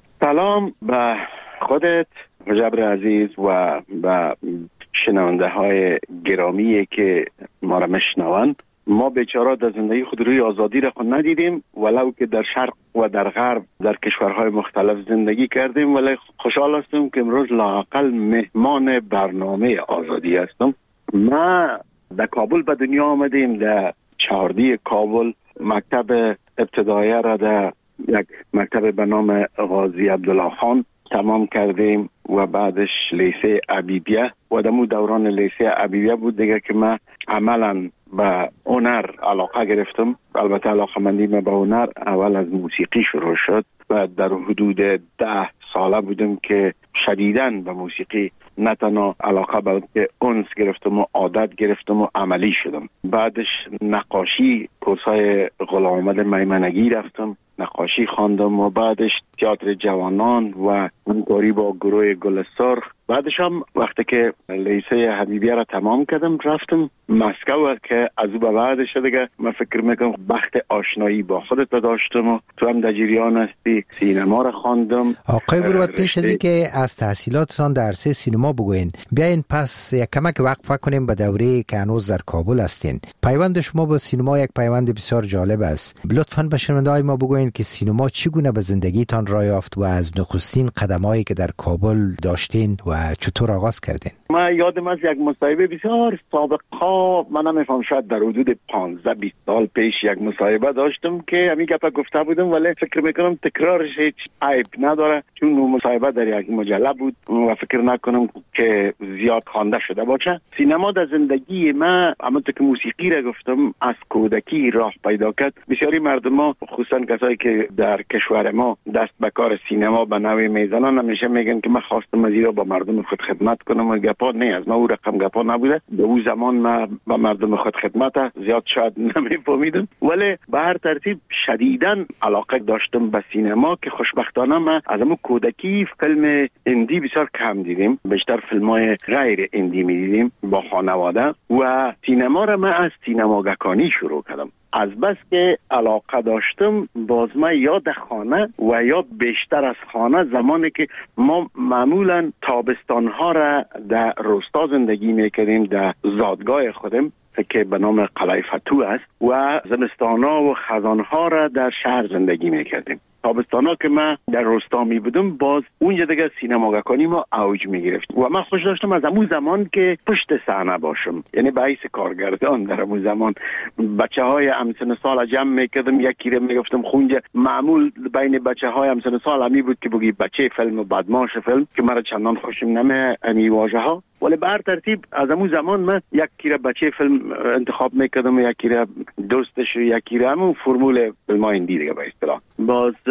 سلام به خودت جبر عزیز و به شنونده های گرامی که ما را میشنوند. ما بیچاره در زندگی خود روی آزادی را خود ندیدیم، ولو که در شرق و در غرب در کشورهای مختلف زندگی کردیم، ولی خوشحال هستم که امروز لااقل مهمان برنامه آزادی هستم. ما در کابل به دنیا آمدیم، در چهاردی کابل مکتب ابتدایی را در یک مکتب به نام غازی عبدالله خان تمام کردیم و بعدش لیسه عبیدیه و دمو دوران لیسه عبیدیه بود دیگه که من عملا به هنر علاقه گرفتم. البته علاقه مندی من به هنر اول از موسیقی شروع شد و در حدود 10 ساله بودم که شدیداً به موسیقی نه تنها علاقه بلکه انس گرفتم و عادت گرفتم و عملی شدم. بعدش نقاشی، کورسای غلام محمد میمنگی رفتم، نقاشی خواندم و بعدش تئاتر جوانان و همکاری با گروه گل سرخ. بعدش هم وقتی که لیسه حبیبیه را تمام کردم رفتم مسکو که از او به بعدش دیگه من فکر میکنم بخت آشنایی با خودت داشتم و تو هم در جریان هستی. سینما را خواندم. آقای مروت، پیش از اینکه از تحصیلاتتان در عرصه سینما بگوین، بیاین پس یک کمک وقفه کنیم به دوره که هنوز در کابل هستین. پیوند شما با سینما یک پیوند بسیار جالب است. لطفاً به شنونده‌های ما بگوین که سینما چگونه به زندگیتان راه یافت و از نخستین قدمایی که در کابل داشتین و چطور آغاز کردین؟ من یادم از یک مصاحبه بسیار سابقا، من نمیفهم شاید در حدود 15-20 سال پیش یک مصاحبه داشتم که همین گپا گفته بودم، ولی فکر میکنم تکرارش هیچ عیب نداره چون مصاحبه در یک مجله بود و فکر نکنم که زیاد خوانده شده باشه. سینما در زندگی من همونطور که موسیقی را گفتم از کودکی راه پیدا کرد. بسیاری مردم ها خصوصا کسایی که در کشور ما دست به کار سینما به نوعی میزنن همیشه میگن که من خواستم از ایرا با مردم خود خدمت کنم و گپا نه از ما او رقم گپا نبوده. به اون زمان من با مردم خود خدمت زیاد شاید نمیفهمیدم، ولی به هر ترتیب شدیداً علاقه داشتم به سینما که خوشبختانه من از همون کودکی فیلم هندی بسیار کم دیدیم، بیشتر فیلم‌های غیر هندی می‌دیدیم با خانواده و سینما را من از سینماگرانی شروع کردم. از بس که علاقه داشتم باز ما یا در خانه و یا بیشتر از خانه، زمانی که ما معمولا تابستانها را در روستا زندگی میکردیم در زادگاه خودم که به نام قلعه فتوح است و زمستانها و خزانها را در شهر زندگی میکردیم. تابستانا که من در روستا می بودم باز اونجا دیگه سینماگرانی ما اوج می گرفت و من خوش داشتم از همون زمان که پشت صحنه باشم، یعنی به حیث کارگردان در همون زمان بچه های همسن سال جمع می کردم، یکی رو می گفتم خونجا. معمول بین بچه های همسن سال همی بود که بگی بچه فیلم و بدماش فیلم که مرا چندان خوشم نمی امی واژه ها، ولی به هر ترتیب از همون زمان من یکی رو بچه فیلم انتخاب می کردم و یکی رو دوستش و یکی رو همون فرمول فیلم هندی دیگه به اصطلاح. باز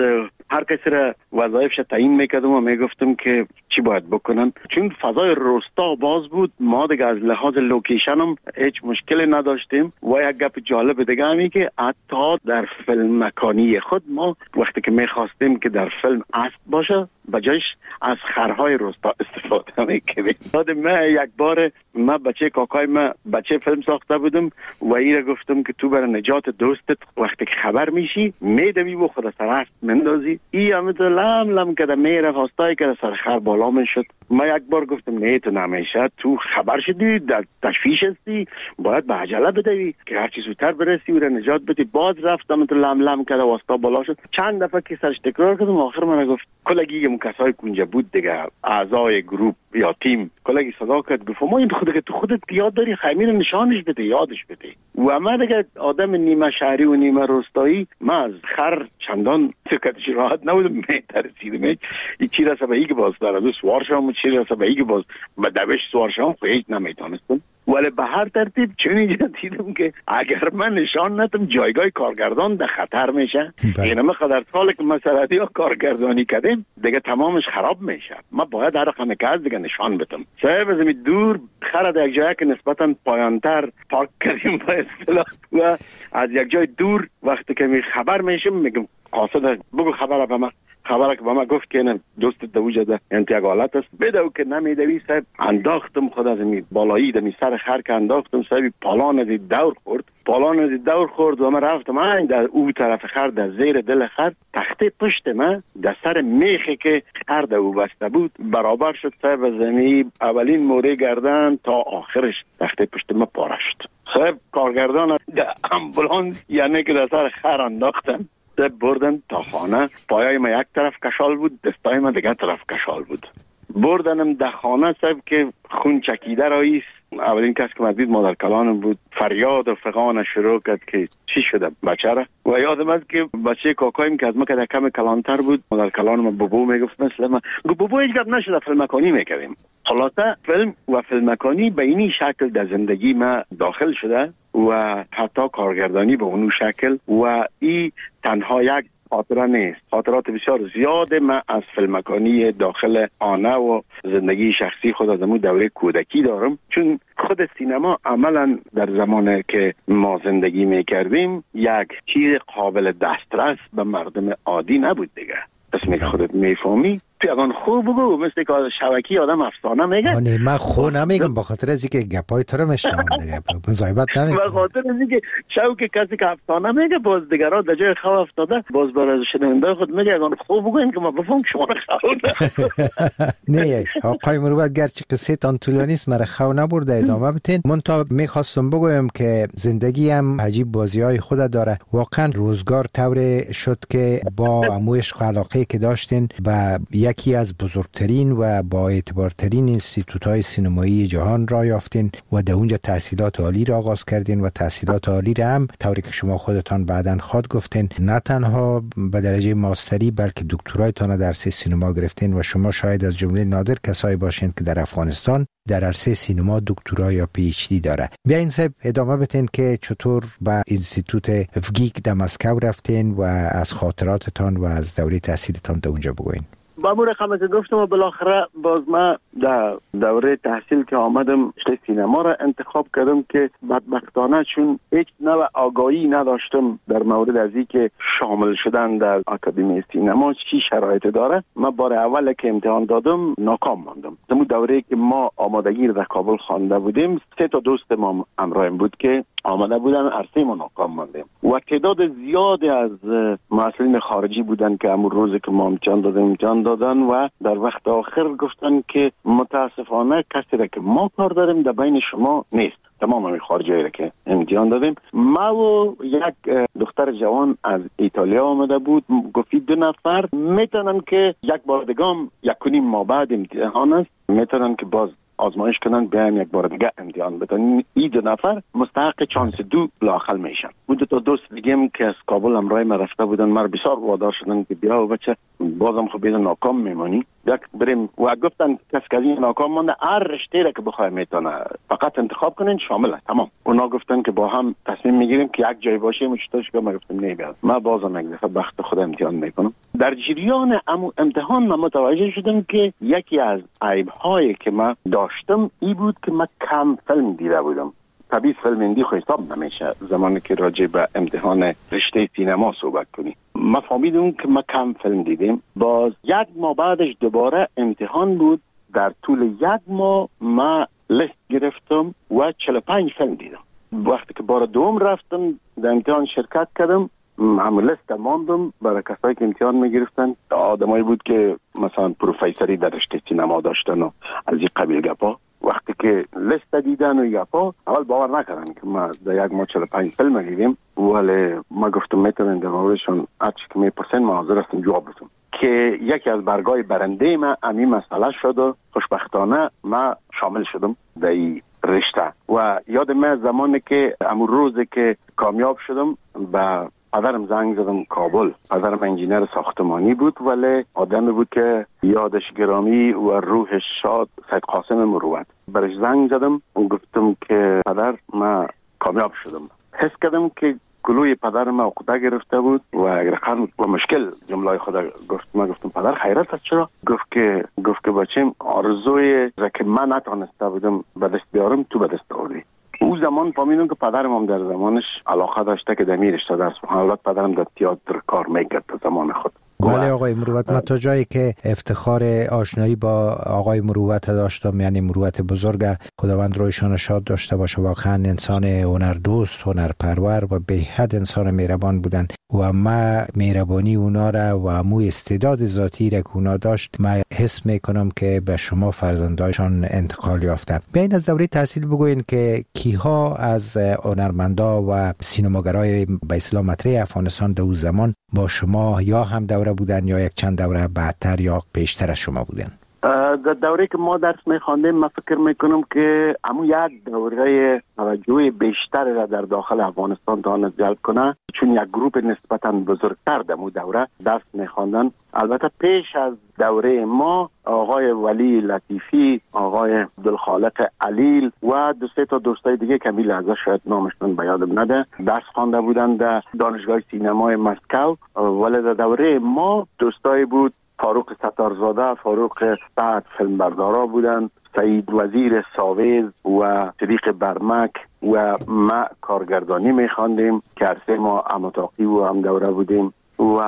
هر کسی را وظایفش تعیین میکردم و میگفتم که چی باید بکنن. چون فضای روستا باز بود، ما دیگه از لحاظ لوکیشن هم هیچ مشکلی نداشتیم. و یک گپ جالب دیگه همی که حتی در فیلم مکانی خود ما وقتی که میخواستیم که در فیلم اسب باشه بجایش از خرهای روستا استفاده میکردیم. یادم یک بار من بچه کاکای من بچه فیلم ساخته بودم و ایره گفتم که تو برای نجات دوستت وقتی که خبر میشی میدوی و خود سر اسب مندازی. ای همه لم لم کده میره خواستای که سر خر بالا میشد. من یک بار گفتم نه تو نمیشه، تو خبر شدی در تشویش هستی، باید به عجله بدوی که هرچی زودتر برسی و نجات بدی. باز رفتم تو لم لم کده واسطا بالا شد. چند دفعه که سرش تکرار کردم آخر من گفت کلگی کسای کنجا بود دیگه، اعضای گروپ یا تیم کلگی صدا کرد گفت ما این تو خودت یاد داری خیمین نشانش بده، یادش بده. و من دیگه آدم نیمه شهری و نیمه روستایی، من از خر چندان سکتش راحت نبودم، میترسیدم این چی رسه به ایگه باز در از سوارشام چی رسه به ایگه باز به دوش سوارشام خیلی نمیتونستم. ولی به هر ترتیب چون اینجا دیدم که اگر من نشان ندم جایگاه کارگردان در خطر میشه. یعنی ما خدر سال که مسئله ها کارگردانی کردیم دیگه تمامش خراب میشه. ما باید هر رقم که از دیگه نشان بدم. صاحب از دور خرد یک جایی که نسبتا پایانتر پارک کردیم با اصطلاح و از یک جای دور وقتی که می خبر میشم میگم قاصد بگو خبر به من. خبره که با ما گفت که نه دوست دوجه ده انتیاگ حالت است بدو که نمیدوی. صاحب انداختم خود از می بالایی دمی سر خر که انداختم. صاحب پالان از دور خورد و من رفتم این در او طرف خر در زیر دل خر تخته پشت من در سر میخی که خر در او بسته بود برابر شد. صاحب زمین اولین موره گردن تا آخرش تخته پشت من پاره شد. صاحب کارگردان در امبولانس یعنی که در سر خر انداختم بردن تا خانه. پایای ما یک طرف کشال بود، دستای ما دیگه طرف کشال بود. بردنم در خانه. صاحب که خون چکیده راییست. اولین کس که من دید مادر کلانم بود. فریاد و فغان شروع کرد که چی شده بچه را. و یادم است که بچه کاکایم که از ما که کم کلانتر بود مادر کلانم بابو میگفت مثل من بابو هیچ گپ نشده فیلم مکانی میکردیم. خلاصه فیلم و فیلم مکانی به اینی شکل در زندگی ما داخل شده و حتی کارگردانی به اونو شکل. و این تنها یک خاطره نیست، خاطرات بسیار زیاده من از فیلمکانی داخل آنه و زندگی شخصی خود از امون دوره کودکی دارم. چون خود سینما عملا در زمانی که ما زندگی میکردیم یک چیز قابل دسترس به مردم عادی نبود دیگه. اسمی که خودت میفهمی تو اگان خوب بگو مثل که شبکی آدم افسانه میگه. نه من خو نمیگم به خاطر از اینکه گپای تو رو میشنم دیگه مزایبت نمیگم. به خاطر از اینکه شوک کسی که افسانه میگه باز دیگران در جای خو افتاده باز برای شنونده خود میگه اگان خوب بگو این که ما بفهم شما رو خو نه آقای مروت گرچه قصه تان طولانی است مرا خو نبرده ادامه بتین. من تا میخواستم بگویم که زندگی هم عجیب بازی‌های خود داره. واقعا روزگار طور شد که با عشق و علاقه که داشتین و یکی از بزرگترین و با اعتبارترین اینستیتوت‌های سینمایی جهان را یافتین و در اونجا تحصیلات عالی را آغاز کردین و تحصیلات عالی را هم طوری که شما خودتان بعداً خود گفتین نه تنها به درجه ماستری بلکه دکترایتان در عرصه سینما گرفتین و شما شاید از جمله نادر کسایی باشین که در افغانستان در عرصه سینما دکترا یا پی اچ دی داره. بیاین صاحب ادامه بدین که چطور به اینستیتوت افگیک در مسکو رفتین و از خاطراتتان و از دوره تحصیلتان در اونجا بگوین. با مور خمه که گفتم و بالاخره باز من در دوره تحصیل که آمدم سینما را انتخاب کردم که بدبختانه چون هیچ نوع آگاهی نداشتم در مورد از این که شامل شدن در آکادمی سینما چی شرایط داره. من بار اول که امتحان دادم ناکام ماندم. در دوره که ما آمادگی در کابل خوانده بودیم 3 تا دوست ما همراهم بود که آمده بودن عرصه ما ناکام ماندیم و تعداد زیادی از مسئولین خارجی بودن که امروز روزی که ما امتحان دادن و در وقت آخر گفتن که متاسفانه کسی را که ما کار داریم در بین شما نیست. تمام همین خارجی را که امتحان دادیم. ما و یک دختر جوان از ایتالیا آمده بود گفتی 2 نفر میتونن که یک بار دیگه 1.5 ماه بعد امتحان است میتونن که باز آزمایش کنن بیایم یک بار دیگه امتحان بدن. این 2 نفر مستحق چانس 2 لااقل میشن. بود 2 تا دوست دیگه که از کابل همراه ما رفته بودن مر بسیار وادار شدن که بیا و بچه بازم خب بیدن ناکام میمانی یک بریم و گفتن کسی که این ناکام مانده هر رشته را که بخواه میتونه فقط انتخاب کنین شامل است. تمام. اونا گفتن که با هم تصمیم میگیریم که یک جای باشیم. چطورش که ما گفتم نه بیاد. ما بازم یک دفعه بخت خود امتحان میکنم. در جریان امتحان من متوجه شدم که یکی از عیب‌هایی که من داشتم این بود که من کم فیلم دیده بودم. طبیعی فیلم هندی خو حساب نمیشه زمانی که راجع به امتحان رشته سینما صحبت کنی. ما فهمیدم که ما کم فیلم دیدیم. باز یک ماه بعدش دوباره امتحان بود. در طول یک ماه ما لیست گرفتم و 45 فیلم دیدم. وقتی که بار دوم رفتم در امتحان شرکت کردم همون لیست ماندم برای کسایی که امتحان میگرفتن. آدمایی بود که مثلا پروفیسوری در رشته سینما داشتن و از این قبیل گپا. وقتی که لیست دیدن و یپا اول باور نکردن که ما در یک ماه 45 فیلم دیدیم، ولی ما گفتم میتونن در موردشون هرچی که میپرسن ما حاضر هستم جواب بدم. که یکی از برگای برنده ما همین مسئله شد و خوشبختانه ما شامل شدم در این رشته. و یادم زمانی که همون روزی که کامیاب شدم به پدرم زنگ زدم کابل. پدرم انجینر ساختمانی بود ولی آدمی بود که یادش گرامی و روحش شاد، سید قاسم مروت. برش زنگ زدم و گفتم که پدر ما کامیاب شدم. حس کردم که گلوی پدرم عقده گرفته بود و اگر و مشکل جمله خدا گفت. ما گفتم پدر خیرت است چرا؟ گفت که بچیم آرزوی را که من نتونسته بودم به دست بیارم تو به دست آوردی. او زمان فهمیدم که پدرم هم در زمانش علاقه داشته که در رشته درس بخونه. البته پدرم در تئاتر کار میکرد در زمان خود. بله آقای مروت، من تا جایی که افتخار آشنایی با آقای مروت داشتم، یعنی مروت بزرگ، خداوند رویشان شاد داشته باشه، واقعا انسان هنردوست، هنرپرور و به حد انسان مهربان بودن و ما مهربانی اونا را و مو استعداد ذاتی را که اونا داشت ما حس میکنم که به شما فرزندایشان انتقال یافته. بیاین از دوره تحصیل بگوین که کیها از هنرمندا و سینماگرای به اصطلاح مطرح افغانستان در اون زمان با شما یا هم دوره بودن یا یک چند دوره بعدتر یا پیشتر از شما بودن؟ در دوره که ما درس میخواندیم من فکر میکنم که همون یک دوره توجه بیشتر را در داخل افغانستان تواند جلب کنه، چون یک گروپ نسبتا بزرگتر در اون دوره درس میخواندن. البته پیش از دوره ما آقای ولی لطیفی، آقای عبدالخالق علیل و دو سه تا دوستای دیگه که می لحظه شاید نامشون به یادم نده درس خوانده بودن در دانشگاه سینمای مسکو. ولی در دوره ما دوستای بود فاروق ستارزاده، فاروق سعد فیلمبردارا بودن، سعید وزیر ساویز و صدیق برمک و ما کارگردانی میخواندیم که هر ما اماتاقی و هم دوره بودیم و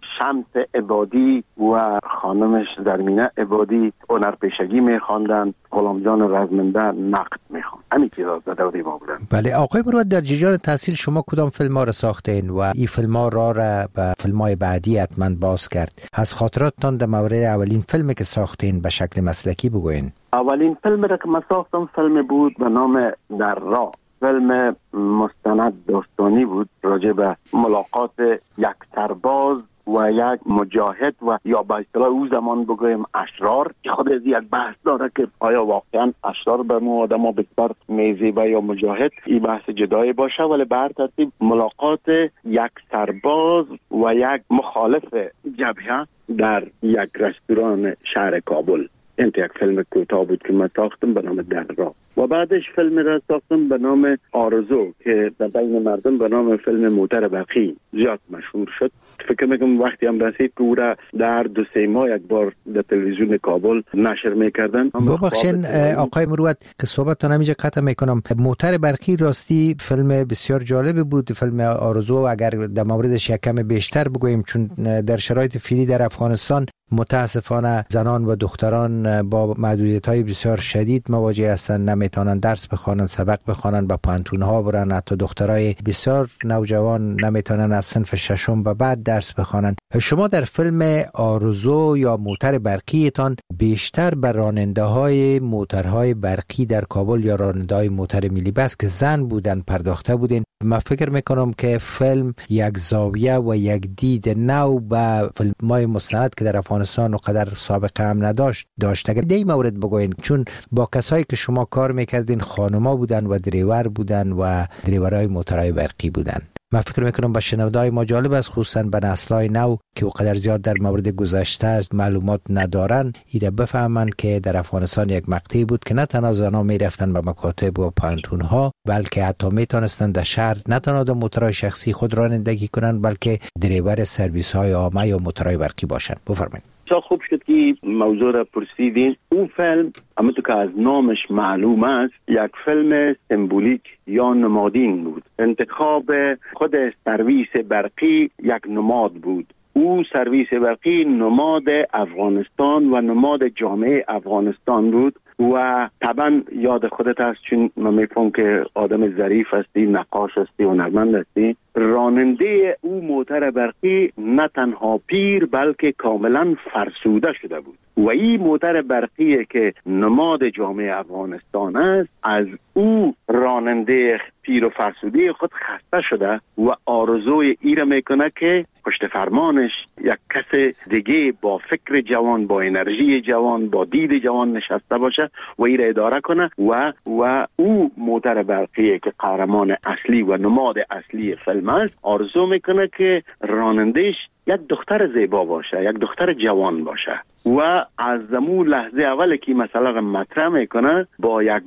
شمس عبادی و خانمش زرمینه عبادی هنرپیشگی میخواندن، غلام جان رزمنده نقد میخواند. همین چیزا در دوره ما بودن. بله آقای مروت، در جریان تحصیل شما کدام فیلم ها را ساختین و این فیلم ها را به فیلم های بعدی حتما باز کرد؟ از خاطراتتان در مورد اولین فیلمی که ساختین به شکل مسلکی بگوین. اولین فیلم را که من ساختم فیلم بود به نام در راه. فیلم مستند داستانی بود راجع به ملاقات یک سرباز و یک مجاهد و یا به اصطلاح او زمان بگویم اشرار، که خود از یک بحث داره که آیا واقعا اشرار به ما آدم بسیار میزیبه یا مجاهد، این بحث جدایی باشه. ولی به هر ترتیب ملاقات یک سرباز و یک مخالف جبهه در یک رستوران شهر کابل. این یک فیلم کوتاه بود که من ساختم به نام در راه و بعدش فیلم را ساختم به نام آرزو که در بین مردم به نام فیلم موتر برقی زیاد مشهور شد. فکر میکنم وقتی هم رسید که او را در 2-3 ماه یک بار در تلویزیون کابل نشر میکردن. ببخشید آقای مروت که صحبتتون همینجا قطع میکنم. موتر برقی راستی فیلم بسیار جالب بود. فیلم آرزو اگر در موردش یک کم بیشتر بگوییم، چون در شرایط فعلی در افغانستان متاسفانه زنان و دختران با محدودیت‌های بسیار شدید مواجه هستند، نمیتونن درس بخوانن، سبق بخوانن، با پانتون‌ها برن. حتی دخترای بسیار نوجوان نمیتونن از صنف ششم و بعد درس بخوانن. شما در فیلم آرزو یا موتر برقیتان بیشتر بر راننده‌های موترهای برقی در کابل یا راننده‌های موتر ملی بس که زن بودن پرداخته بودین. من فکر میکنم که فیلم یک زاویه و یک دید نو به فیلم‌های مستند که در افغانستان و قدر سابقه هم نداشت داشته. اگر در این مورد بگوین، چون با کسایی که شما کار کار میکردین خانوما بودن و دریور بودن و دریورای موترهای برقی بودن. من فکر میکنم با شنونده‌های ما جالب است، خصوصا به نسل‌های نو که وقدر زیاد در مورد گذشته از معلومات ندارن، ایره بفهمن که در افغانستان یک مقطعی بود که نه تنها زنان میرفتن به مکاتب و پانتون‌ها، بلکه حتی میتونستن در شهر نه تنها در موترهای شخصی خود رانندگی کنن، بلکه دریور سرویس‌های عامه یا موترهای برقی باشن. بفرمایید. خوب شد که موضوع را پرسیدین. اون فیلم همونطور که از نامش معلوم است یک فیلم سمبولیک یا نمادین بود. انتخاب خود سرویس برقی یک نماد بود. او سرویس برقی نماد افغانستان و نماد جامعه افغانستان بود و طبعا یاد خودت هست، چون من میفهم که آدم ظریف هستی، نقاش هستی و هنرمند هستی. راننده او موتر برقی نه تنها پیر بلکه کاملا فرسوده شده بود و این موتر برقی که نماد جامعه افغانستان است، از او راننده پیر و فرسوده خود خسته شده و آرزوی ای را میکنه که پشت فرمانش یک کس دیگه با فکر جوان، با انرژی جوان، با دید جوان نشسته باشه و ای را اداره کنه و او موتر برقی که قهرمان اصلی و نماد اصلی فیلم است، آرزو میکنه که رانندهش یک دختر زیبا باشه، یک دختر جوان باشه و از زمون لحظه اول که مسئله را مطرح میکنه با یک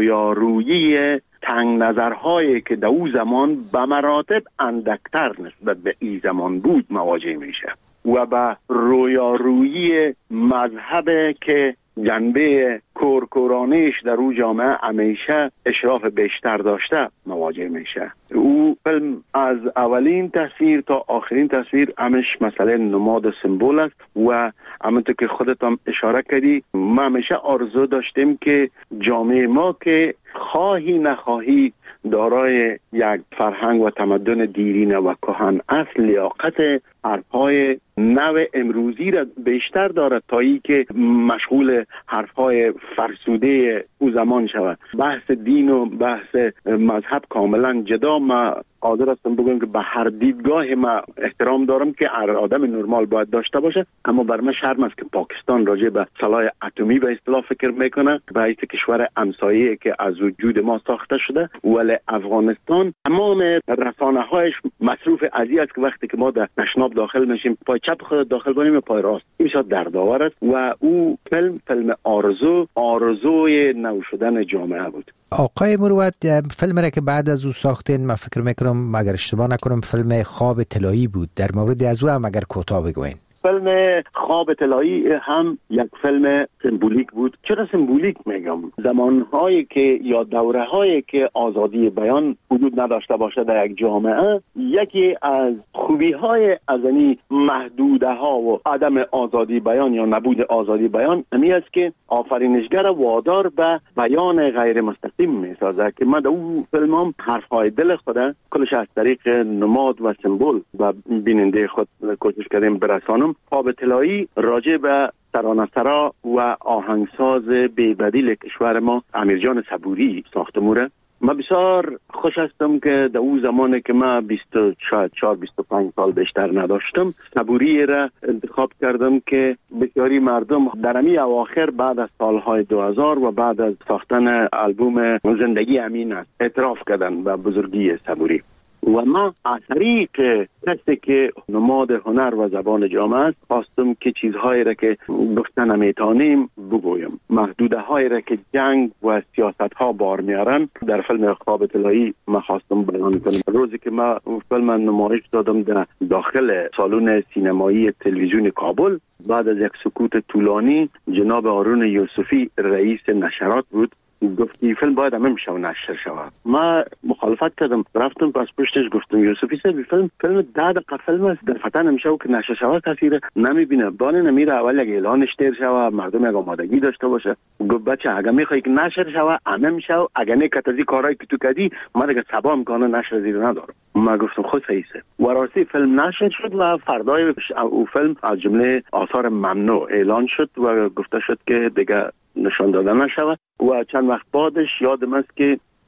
رویارویی تنگ نظرهایی که در او زمان به مراتب اندکتر نسبت به این زمان بود مواجه میشه و به رویارویی مذهب که جنبه کورکورانیش در او جامعه همیشه اشراف بیشتر داشته مواجه میشه. او فیلم از اولین تصویر تا آخرین تصویر همش مسئله نماد سمبول است و همونطور که خودت هم اشاره کردی، ما همیشه آرزو داشتیم که جامعه ما که خواهی نخواهی دارای یک فرهنگ و تمدن دیرینه و کهن اصل، لیاقت حرفهای نو امروزی را بیشتر دارد تا ای که مشغول حرفهای فرسوده او زمان شود. بحث دین و بحث مذهب کاملا جدا. ما قادر هستم بگم که به هر دیدگاه ما احترام دارم که هر آدم نرمال باید داشته باشه، اما بر من شرم است که پاکستان راجع به سلاح اتمی به اصطلاح فکر میکنه، به حیث کشور همسایه که از وجود ما ساخته شده، ولی افغانستان تمام رسانه‌هایش مصروف ازی است که وقتی که ما در تشناب داخل میشیم پای چپ خود داخل کنیم و پای راست، این بسیار دردآور است و او فیلم آرزوی نو شدن جامعه بود. آقای مروت، فیلم را که بعد از او ساختین، من فکر میکنم اگر اشتباه نکنم فیلم خواب طلایی بود، در مورد از او هم اگر کوتاه بگوین. فیلم خواب طلایی هم یک فیلم سمبولیک بود. چرا سمبولیک میگم؟ زمانهایی که یا دوره‌هایی که آزادی بیان وجود نداشته باشه در یک جامعه، یکی از خوبی‌های از این محدوده‌ها و عدم آزادی بیان یا نبود آزادی بیان همین است که آفرینشگر وادار به بیان غیر مستقیم می‌سازه که من در اون فیلمم حرف‌های دل خود کلش از طریق نماد و سمبول و بیننده خود کوشش کردیم برسانم. خواب طلایی راجع به ترانه‌سرا و آهنگساز بی‌بدیل کشور ما امیرجان صبوری ساخته موره. من بسیار خوش هستم که در اون زمانی که من 24-25 سال بیشتر نداشتم، صبوری را انتخاب کردم که بسیاری مردم در امی اواخر بعد از سالهای 2000 و بعد از ساختن آلبوم زندگی امین است اعتراف کردن به بزرگی صبوری و ما از طریق کسی که نماد هنر و زبان جامعه است خواستم که چیزهایی را که گفتن نمیتونیم بگویم، محدوده هایی را که جنگ و سیاست ها بار میارن در فیلم خواب طلایی ما خواستم بیان کنم. روزی که ما فیلم نمایش دادم در داخل سالن سینمایی تلویزیون کابل، بعد از یک سکوت طولانی جناب هارون یوسفی رئیس نشرات بود، گفتی فیلم باید همه میشه و نشر شود. ما مخالفت کردم، رفتم پس پشتش گفتم یوسفی صاحب فیلم 10 دقیقه فیلم است، در فتن نمیشه و که نشر شود کسی نمیبینه، بانه نمیره اول یک اعلانش تیر شود، مردم یک آمادگی داشته باشه. گفت بچه اگه میخوای که نشر شود همه میشه و اگه نه کتازی کارایی که تو کردی ما دیگه صبا میکنه نشر زیر ندارم. ما گفتم خود صحیحه و راستی فیلم نشر شد و فردای او فیلم از جمله آثار ممنوع اعلان شد و گفته شد که دیگه نشان داده نشود و چند وقت بعدش یادم است که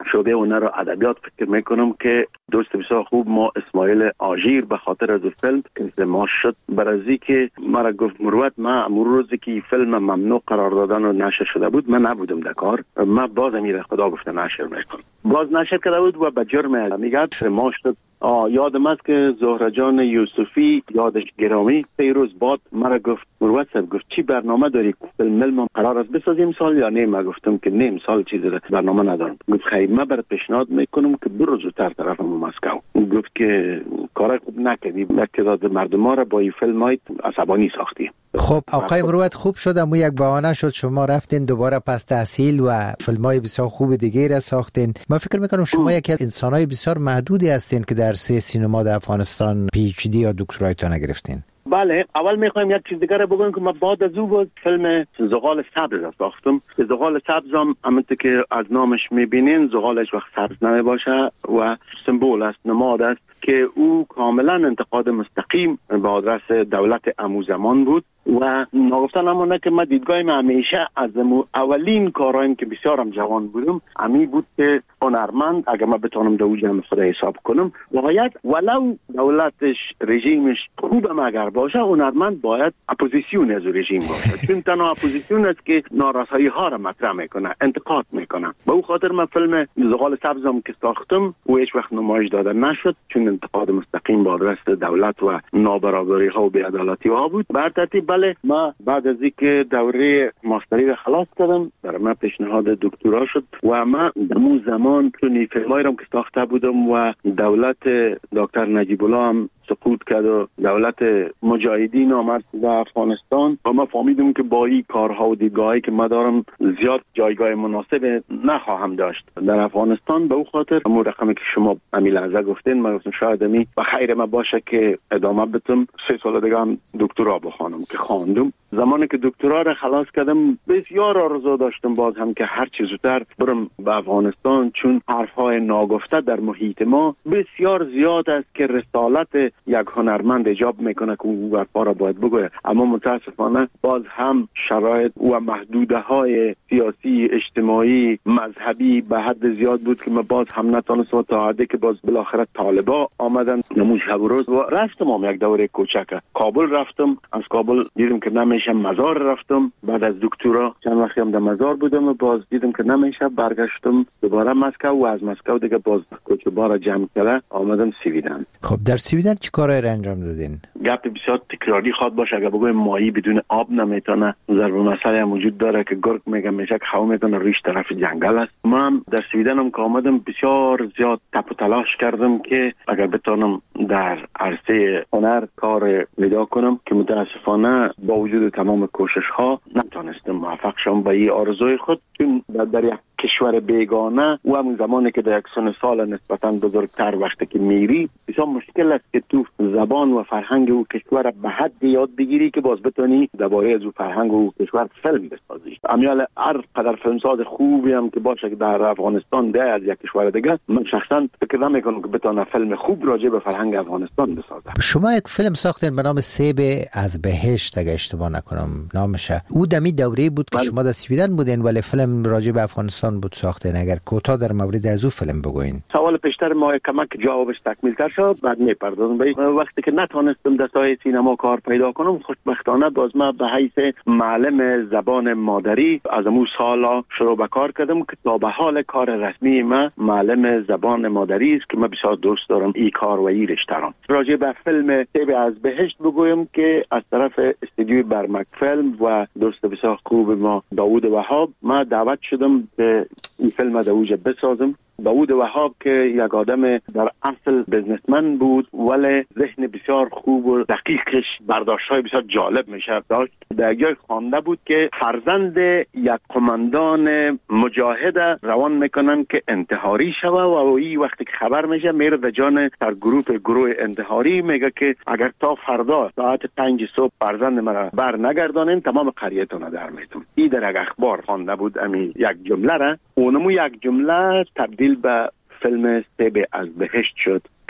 شعبه هنر و ادبیات فکر میکنم که دوست بسیار خوب ما اسماعیل آژیر به خاطر از فیلم که ما شد برازی که مرا گفت مروت ما روزی که فیلم ممنوع قرار دادن و نشر شده بود من نبودم در کار، من باز امیر خدا گفته نشر میکنم، باز نشر کرده بود و به جرم میگه ما شد. یادم است که زهره جان یوسفی یادش گرامی پیروز باد مرا گفت مروت صاحب گفت چی برنامه داری فیلم قرار است بسازیم سال یا نه؟ من گفتم که نه سال چیزی برنامه ندارم. گفت خیلی من برات پیشنهاد میکنم که برو زودتر طرف مسکو. گفت که کار خوب نکردی، تعداد مردم را با این فیلم های عصبانی ساختی. خب آقای مروت خوب شد اما یک بهانه شد شما رفتین دوباره پس تحصیل و فیلم‌های بسیار خوب دیگه را ساختین. من فکر میکنم شما یکی از انسان‌های بسیار محدودی هستین که در سینما در افغانستان پی اچ دی یا دکترایتون گرفتین. بله، اول میخوایم یک چیز دیگه رو بگم که من بعد از او فیلم زغال سبز ساختم که زغال سبز هم همونطور که از نامش میبینین زغالش وقت سبز نمیباشه و سمبول است، نماد است که او کاملا انتقاد مستقیم به آدرس دولت اموزمان بود و نگفتن همونه که من دیدگاهیم همیشه از اولین کارهایم که بسیارم جوان بودم امی بود که هنرمند اگر من بتونم دو جمع خدا حساب کنم باید ولو دولتش رژیمش خوبم اگر باشه هنرمند باید اپوزیسیون از رژیم باشه چون تنها اپوزیسیون است که نارسایی ها را مطرح میکنه، انتقاد میکنه. به او خاطر من فیلم زغال سبزم که ساختم و هیچ وقت نمایش داده نشد چون انتقاد مستقیم به آدرس دولت و نابرابری ها و بی‌عدالتی ها بود. بر ترتیب بله، ما بعد از اینکه دوره ماستری را خلاص کردم برای من پیشنهاد دکترا شد و من در اون زمان چون فیلمایی را که ساخته بودم و دولت دکتر نجیب الله هم سقوط کرد و دولت مجاهدین آمد در افغانستان و ما فهمیدم که با این کارها و دیدگاهی که ما دارم زیاد جایگاه مناسب نخواهم داشت در افغانستان. به او خاطر همون رقمی که شما امی لحظه گفتین من گفتم شاید امی و خیر ما باشه که ادامه بدم 3 سال دیگه هم دکترا بخوانم که خواندم. زمانی که دکترا را خلاص کردم بسیار آرزو داشتم باز هم که هر چه زودتر برم به افغانستان چون حرفهای ناگفته در محیط ما بسیار زیاد است که رسالت یک هنرمند ایجاب میکنه که او حرفا را باید بگوید، اما متاسفانه باز هم شرایط و محدوده های سیاسی اجتماعی مذهبی به حد زیاد بود که من باز هم نتونستم تا حدی که باز بالاخره طالبا آمدن نموش شب و روز و رفتم یک دوره کوچک کابل رفتم. از کابل دیدم که نمیشه مزار رفتم. بعد از دکترا چند وقتی هم در مزار بودم و باز دیدم که نمیشه برگشتم دوباره مسکو و از مسکو دیگه باز کوچبارا جمع کرده آمدم سویدن. خب در سویدن چی کارایی انجام دادین؟ گپ بسیار تکراری خواد باشه اگر بگویم ماهی بدون آب نمیتونه. ضرب مسئله هم وجود داره که گرگ میگه میشه که هوا میتونه ریش طرف جنگل است. من در سویدن هم که آمدم بسیار زیاد تپ و تلاش کردم که اگر بتونم در عرصه هنر کار پیدا کنم که متاسفانه با وجود تمام کوشش ها نتونستم موفق شم به این آرزوی خود چون در یک کشور بیگانه و همون زمانی که در یک سن سال نسبتاً بزرگتر وقتی که میری بسیار مشکل است که تو زبان و فرهنگ او کشور به حد یاد بگیری که باز بتونی درباره از او فرهنگ و کشور فیلم بسازی. امیال هر قدر فیلمساز خوبی هم که باشه که در افغانستان ده از یک کشور دیگه من شخصا فکر نمیکنم که بتونه فیلم خوب راجع به فرهنگ افغانستان بسازه. شما یک فیلم ساختین به نام سیب از بهشت اگه اشتباه نکنم نامشه. او دمی دوره بود که شما در سویدن بودین ولی فیلم راجع به افغانستان بود ساختین. اگر کوتاه در مورد از او فیلم بگوین. سوال پیشتر ما کمک جوابش تکمیل تر شد بعد میپردازم به وقتی که نتونستم در ساحه سینما کار پیدا کنم خوشبختانه باز ما به حیث معلم زبان مادری از امو سالا شروع به کار کردم که تا به حال کار رسمی ما معلم زبان مادری است که من بسیار دوست دارم این کار و این رشته را. راجع به فیلم سیب از بهشت بگویم که از طرف استودیوی برمک فیلم و دوست بسیار خوب ما داوود وهاب ما دعوت شدم که این فیلم در اوج بسازم. داوود وهاب که یک آدم در اصل بزنسمن بود ولی ذهن بسیار خوب و دقیقش برداشت‌های بسیار جالب میشه داشت. در جای خوانده بود که فرزند یک قماندان مجاهد روان میکنن که انتحاری شوه و این وقتی که خبر میشه میره در جان در گروه انتحاری میگه که اگر تا فردا ساعت 5 صبح فرزند مرا بر نگردانین تمام قریتون در میتون. این در یک اخبار خوانده بود امی یک جمله را اونمو یک جمله تبدیل به فیلم سیب از بهشت شد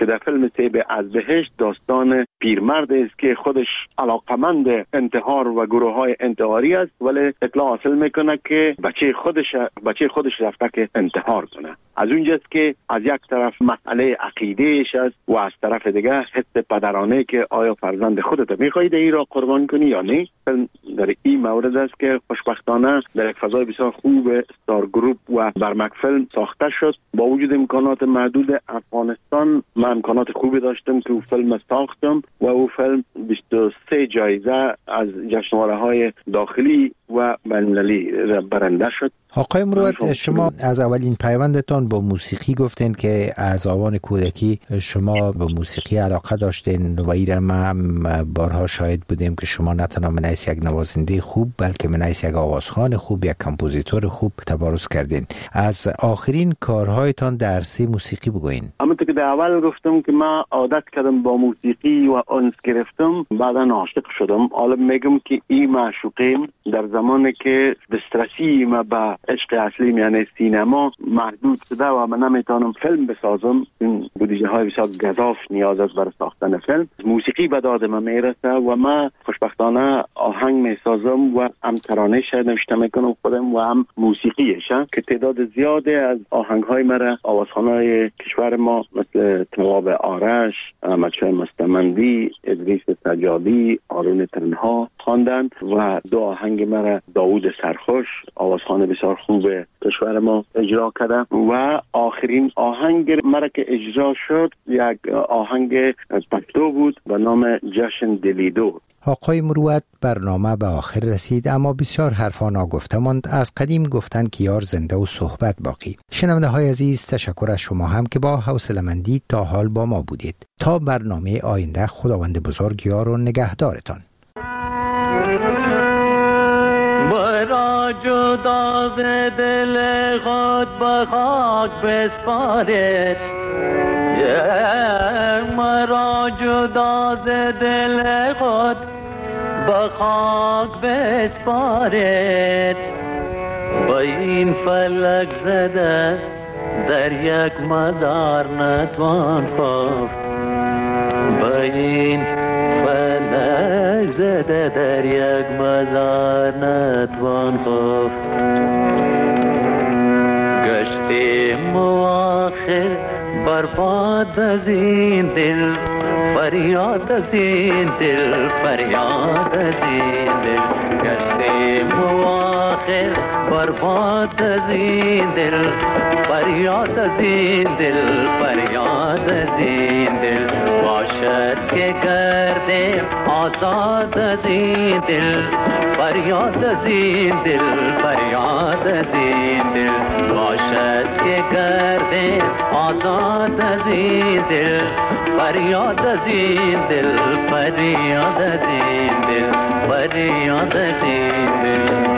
که در فیلم سیب از بهشت داستان پیرمرد است که خودش علاقمند انتحار و گروه های انتحاری است، ولی اطلاع حاصل میکنه که بچه خودش رفته که انتحار کنه. از اونجاست که از یک طرف مسئله عقیدهش است و از طرف دیگه حس پدرانه که آیا فرزند خودت میخواهی این را قربان کنی یا نه. در این مورد است که خوشبختانه در یک فضای بسیار خوب ستار گروپ و برمک فیلم ساخته شد. با وجود امکانات محدود افغانستان، من امکانات خوبی داشتم که او فیلم ساختم و او فیلم 23 جایزه از جشنواره‌های داخلی و بین‌المللی برنده شد. آقای مروت، شما از اولین پیوندتان با موسیقی گفتین که از آوان کودکی شما به موسیقی علاقه داشتین و ایره ما بارها شاهد بودیم که شما نه تنها منیس یک نوازنده خوب بلکه منیس یک آوازخوان خوب، یک کمپوزیتور خوب تبارز کردین. از آخرین کارهایتان در عرصه موسیقی بگوین. همونطور که در اول گفتم که من عادت کردم با موسیقی و انس گرفتم، بعدا عاشق شدم. حالا میگم که این معشوقیم در زمانی که دسترسی ما به عشق اصلی یعنی سینما محدود شده و من نمیتونم فیلم بسازم، این بودجه های بسیار گزاف نیاز است برای ساختن فیلم. موسیقی به داد من میرسه و من خوشبختانه آهنگ میسازم و هم ترانه‌اش نوشته میکنم خودم و هم موسیقیش، که تعداد زیاده از آهنگ های مرا آوازخوان‌های کشور ما مثل تواب آرش، احمدشاه مستمندی، ادریس سجادی، آرون تنها خواندن و دو آهنگ مرا داوود سرخوش آوازخوان بسیار خوب کشور ما اجرا کرده و آخرین آهنگ مرا که اجرا شد یک آهنگ پشتو بود به نام جشن دلیدو. آقای مروت، برنامه به آخر رسید اما بسیار حرفا ناگفته ماند. از قدیم گفتن که یار زنده و صحبت باقی. شنونده های عزیز، تشکر از شما هم که با حوصله‌مندی تا حال با ما بودید. تا برنامه آینده، خداوند بزرگ یار و نگهدارتان. مرا جدا ز دل خود به خاک بسپارید، مرا جدا ز دل خود به خاک بسپارید. با این فلک زده در یک مزار نتوان خفت، با این فلک زده در یک مزار نتوان خفت. گشتیم آخر برباد از این دل، فریاد از این دل، فریاد از این دل. گشتیم آخر برباد از این دل، فریاد از این دل، فریاد از این دل. باشد که گردیم آزاد از این دل، فریاد از این دل، فریاد از این دل. باشد که گردیم آزاد از این دل، فریاد از این دل، فریاد از این دل، فریاد از این دل.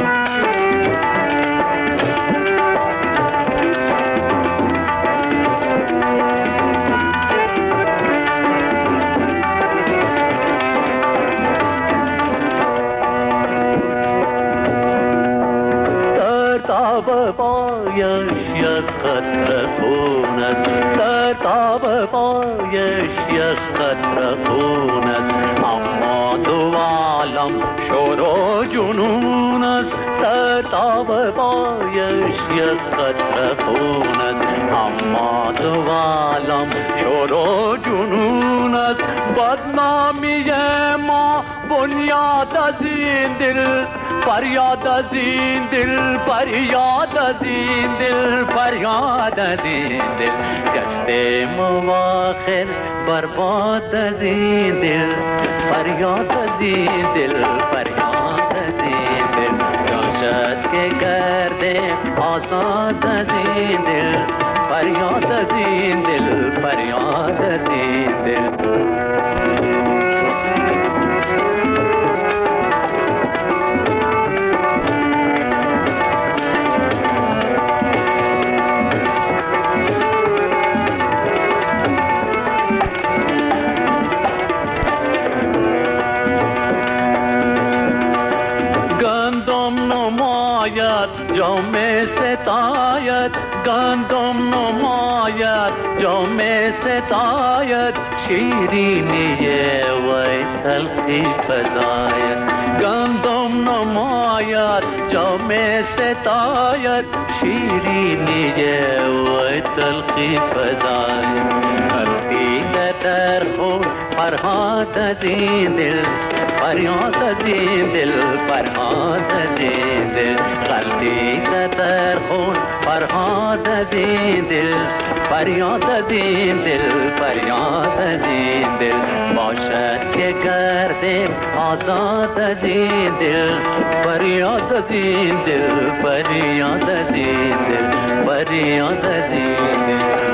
سرتاب پایش یک قطره خون است، سرتاب پایش یک قطره خون است. اما دو عالم شور و جنون است، سرتاب پایش یک قطره خون است. اما دو عالم شور و جنون است. بدنامی ما بنیاد از این دل، فریاد از این دل، فریاد از این دل، فریاد از این دل. گشتیم آخر برباد از این دل، فریاد از این دل، فریاد از این دل. باشد که گردیم آزاد از این دل، فریاد از این دل، فریاد از این دل. جام ستایت، گندم نماید جام جام ستاید شیرینی وی تلخی فزاید گندم نماید جام ستاید شیرینی وی تلخی فزاید در خود فرهاد از این دل فریاد از این دل فرهاد از این دل غلطی در خود فرهاد از این دل فریاد از این دل فریاد از این دل باشد که گردیم آزاد از این دل فریاد از این دل فریاد از این دل فریاد از این دل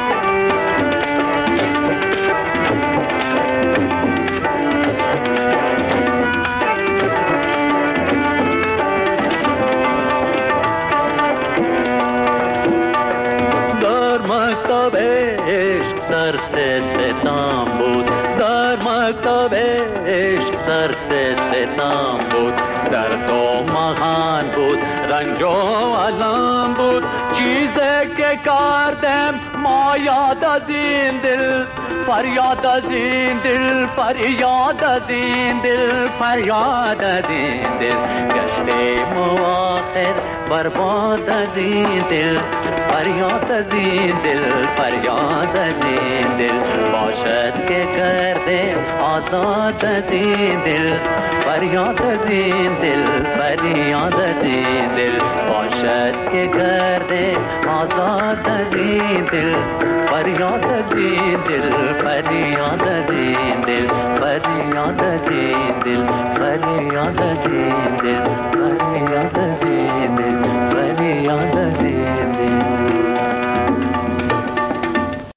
مکتب عشق درس ستم بود در مکتب عشق درس ستم بود در تو مهان بود رنج و علم بود چیزی که کردم ما یاد از این دل فریاد از این دل فریاد از این دل فریاد از این دل گشتیم و آخر برباد از این دل فریاد از این دل فریاد از این دل باشد که کرده آزاد از این دل فریاد از این دل فریاد از این دل باشد که کرده آزاد از این دل فریاد از این دل فریاد از این دل فریاد از این دل فریاد از این دل فریاد از این دل فریاد از این دل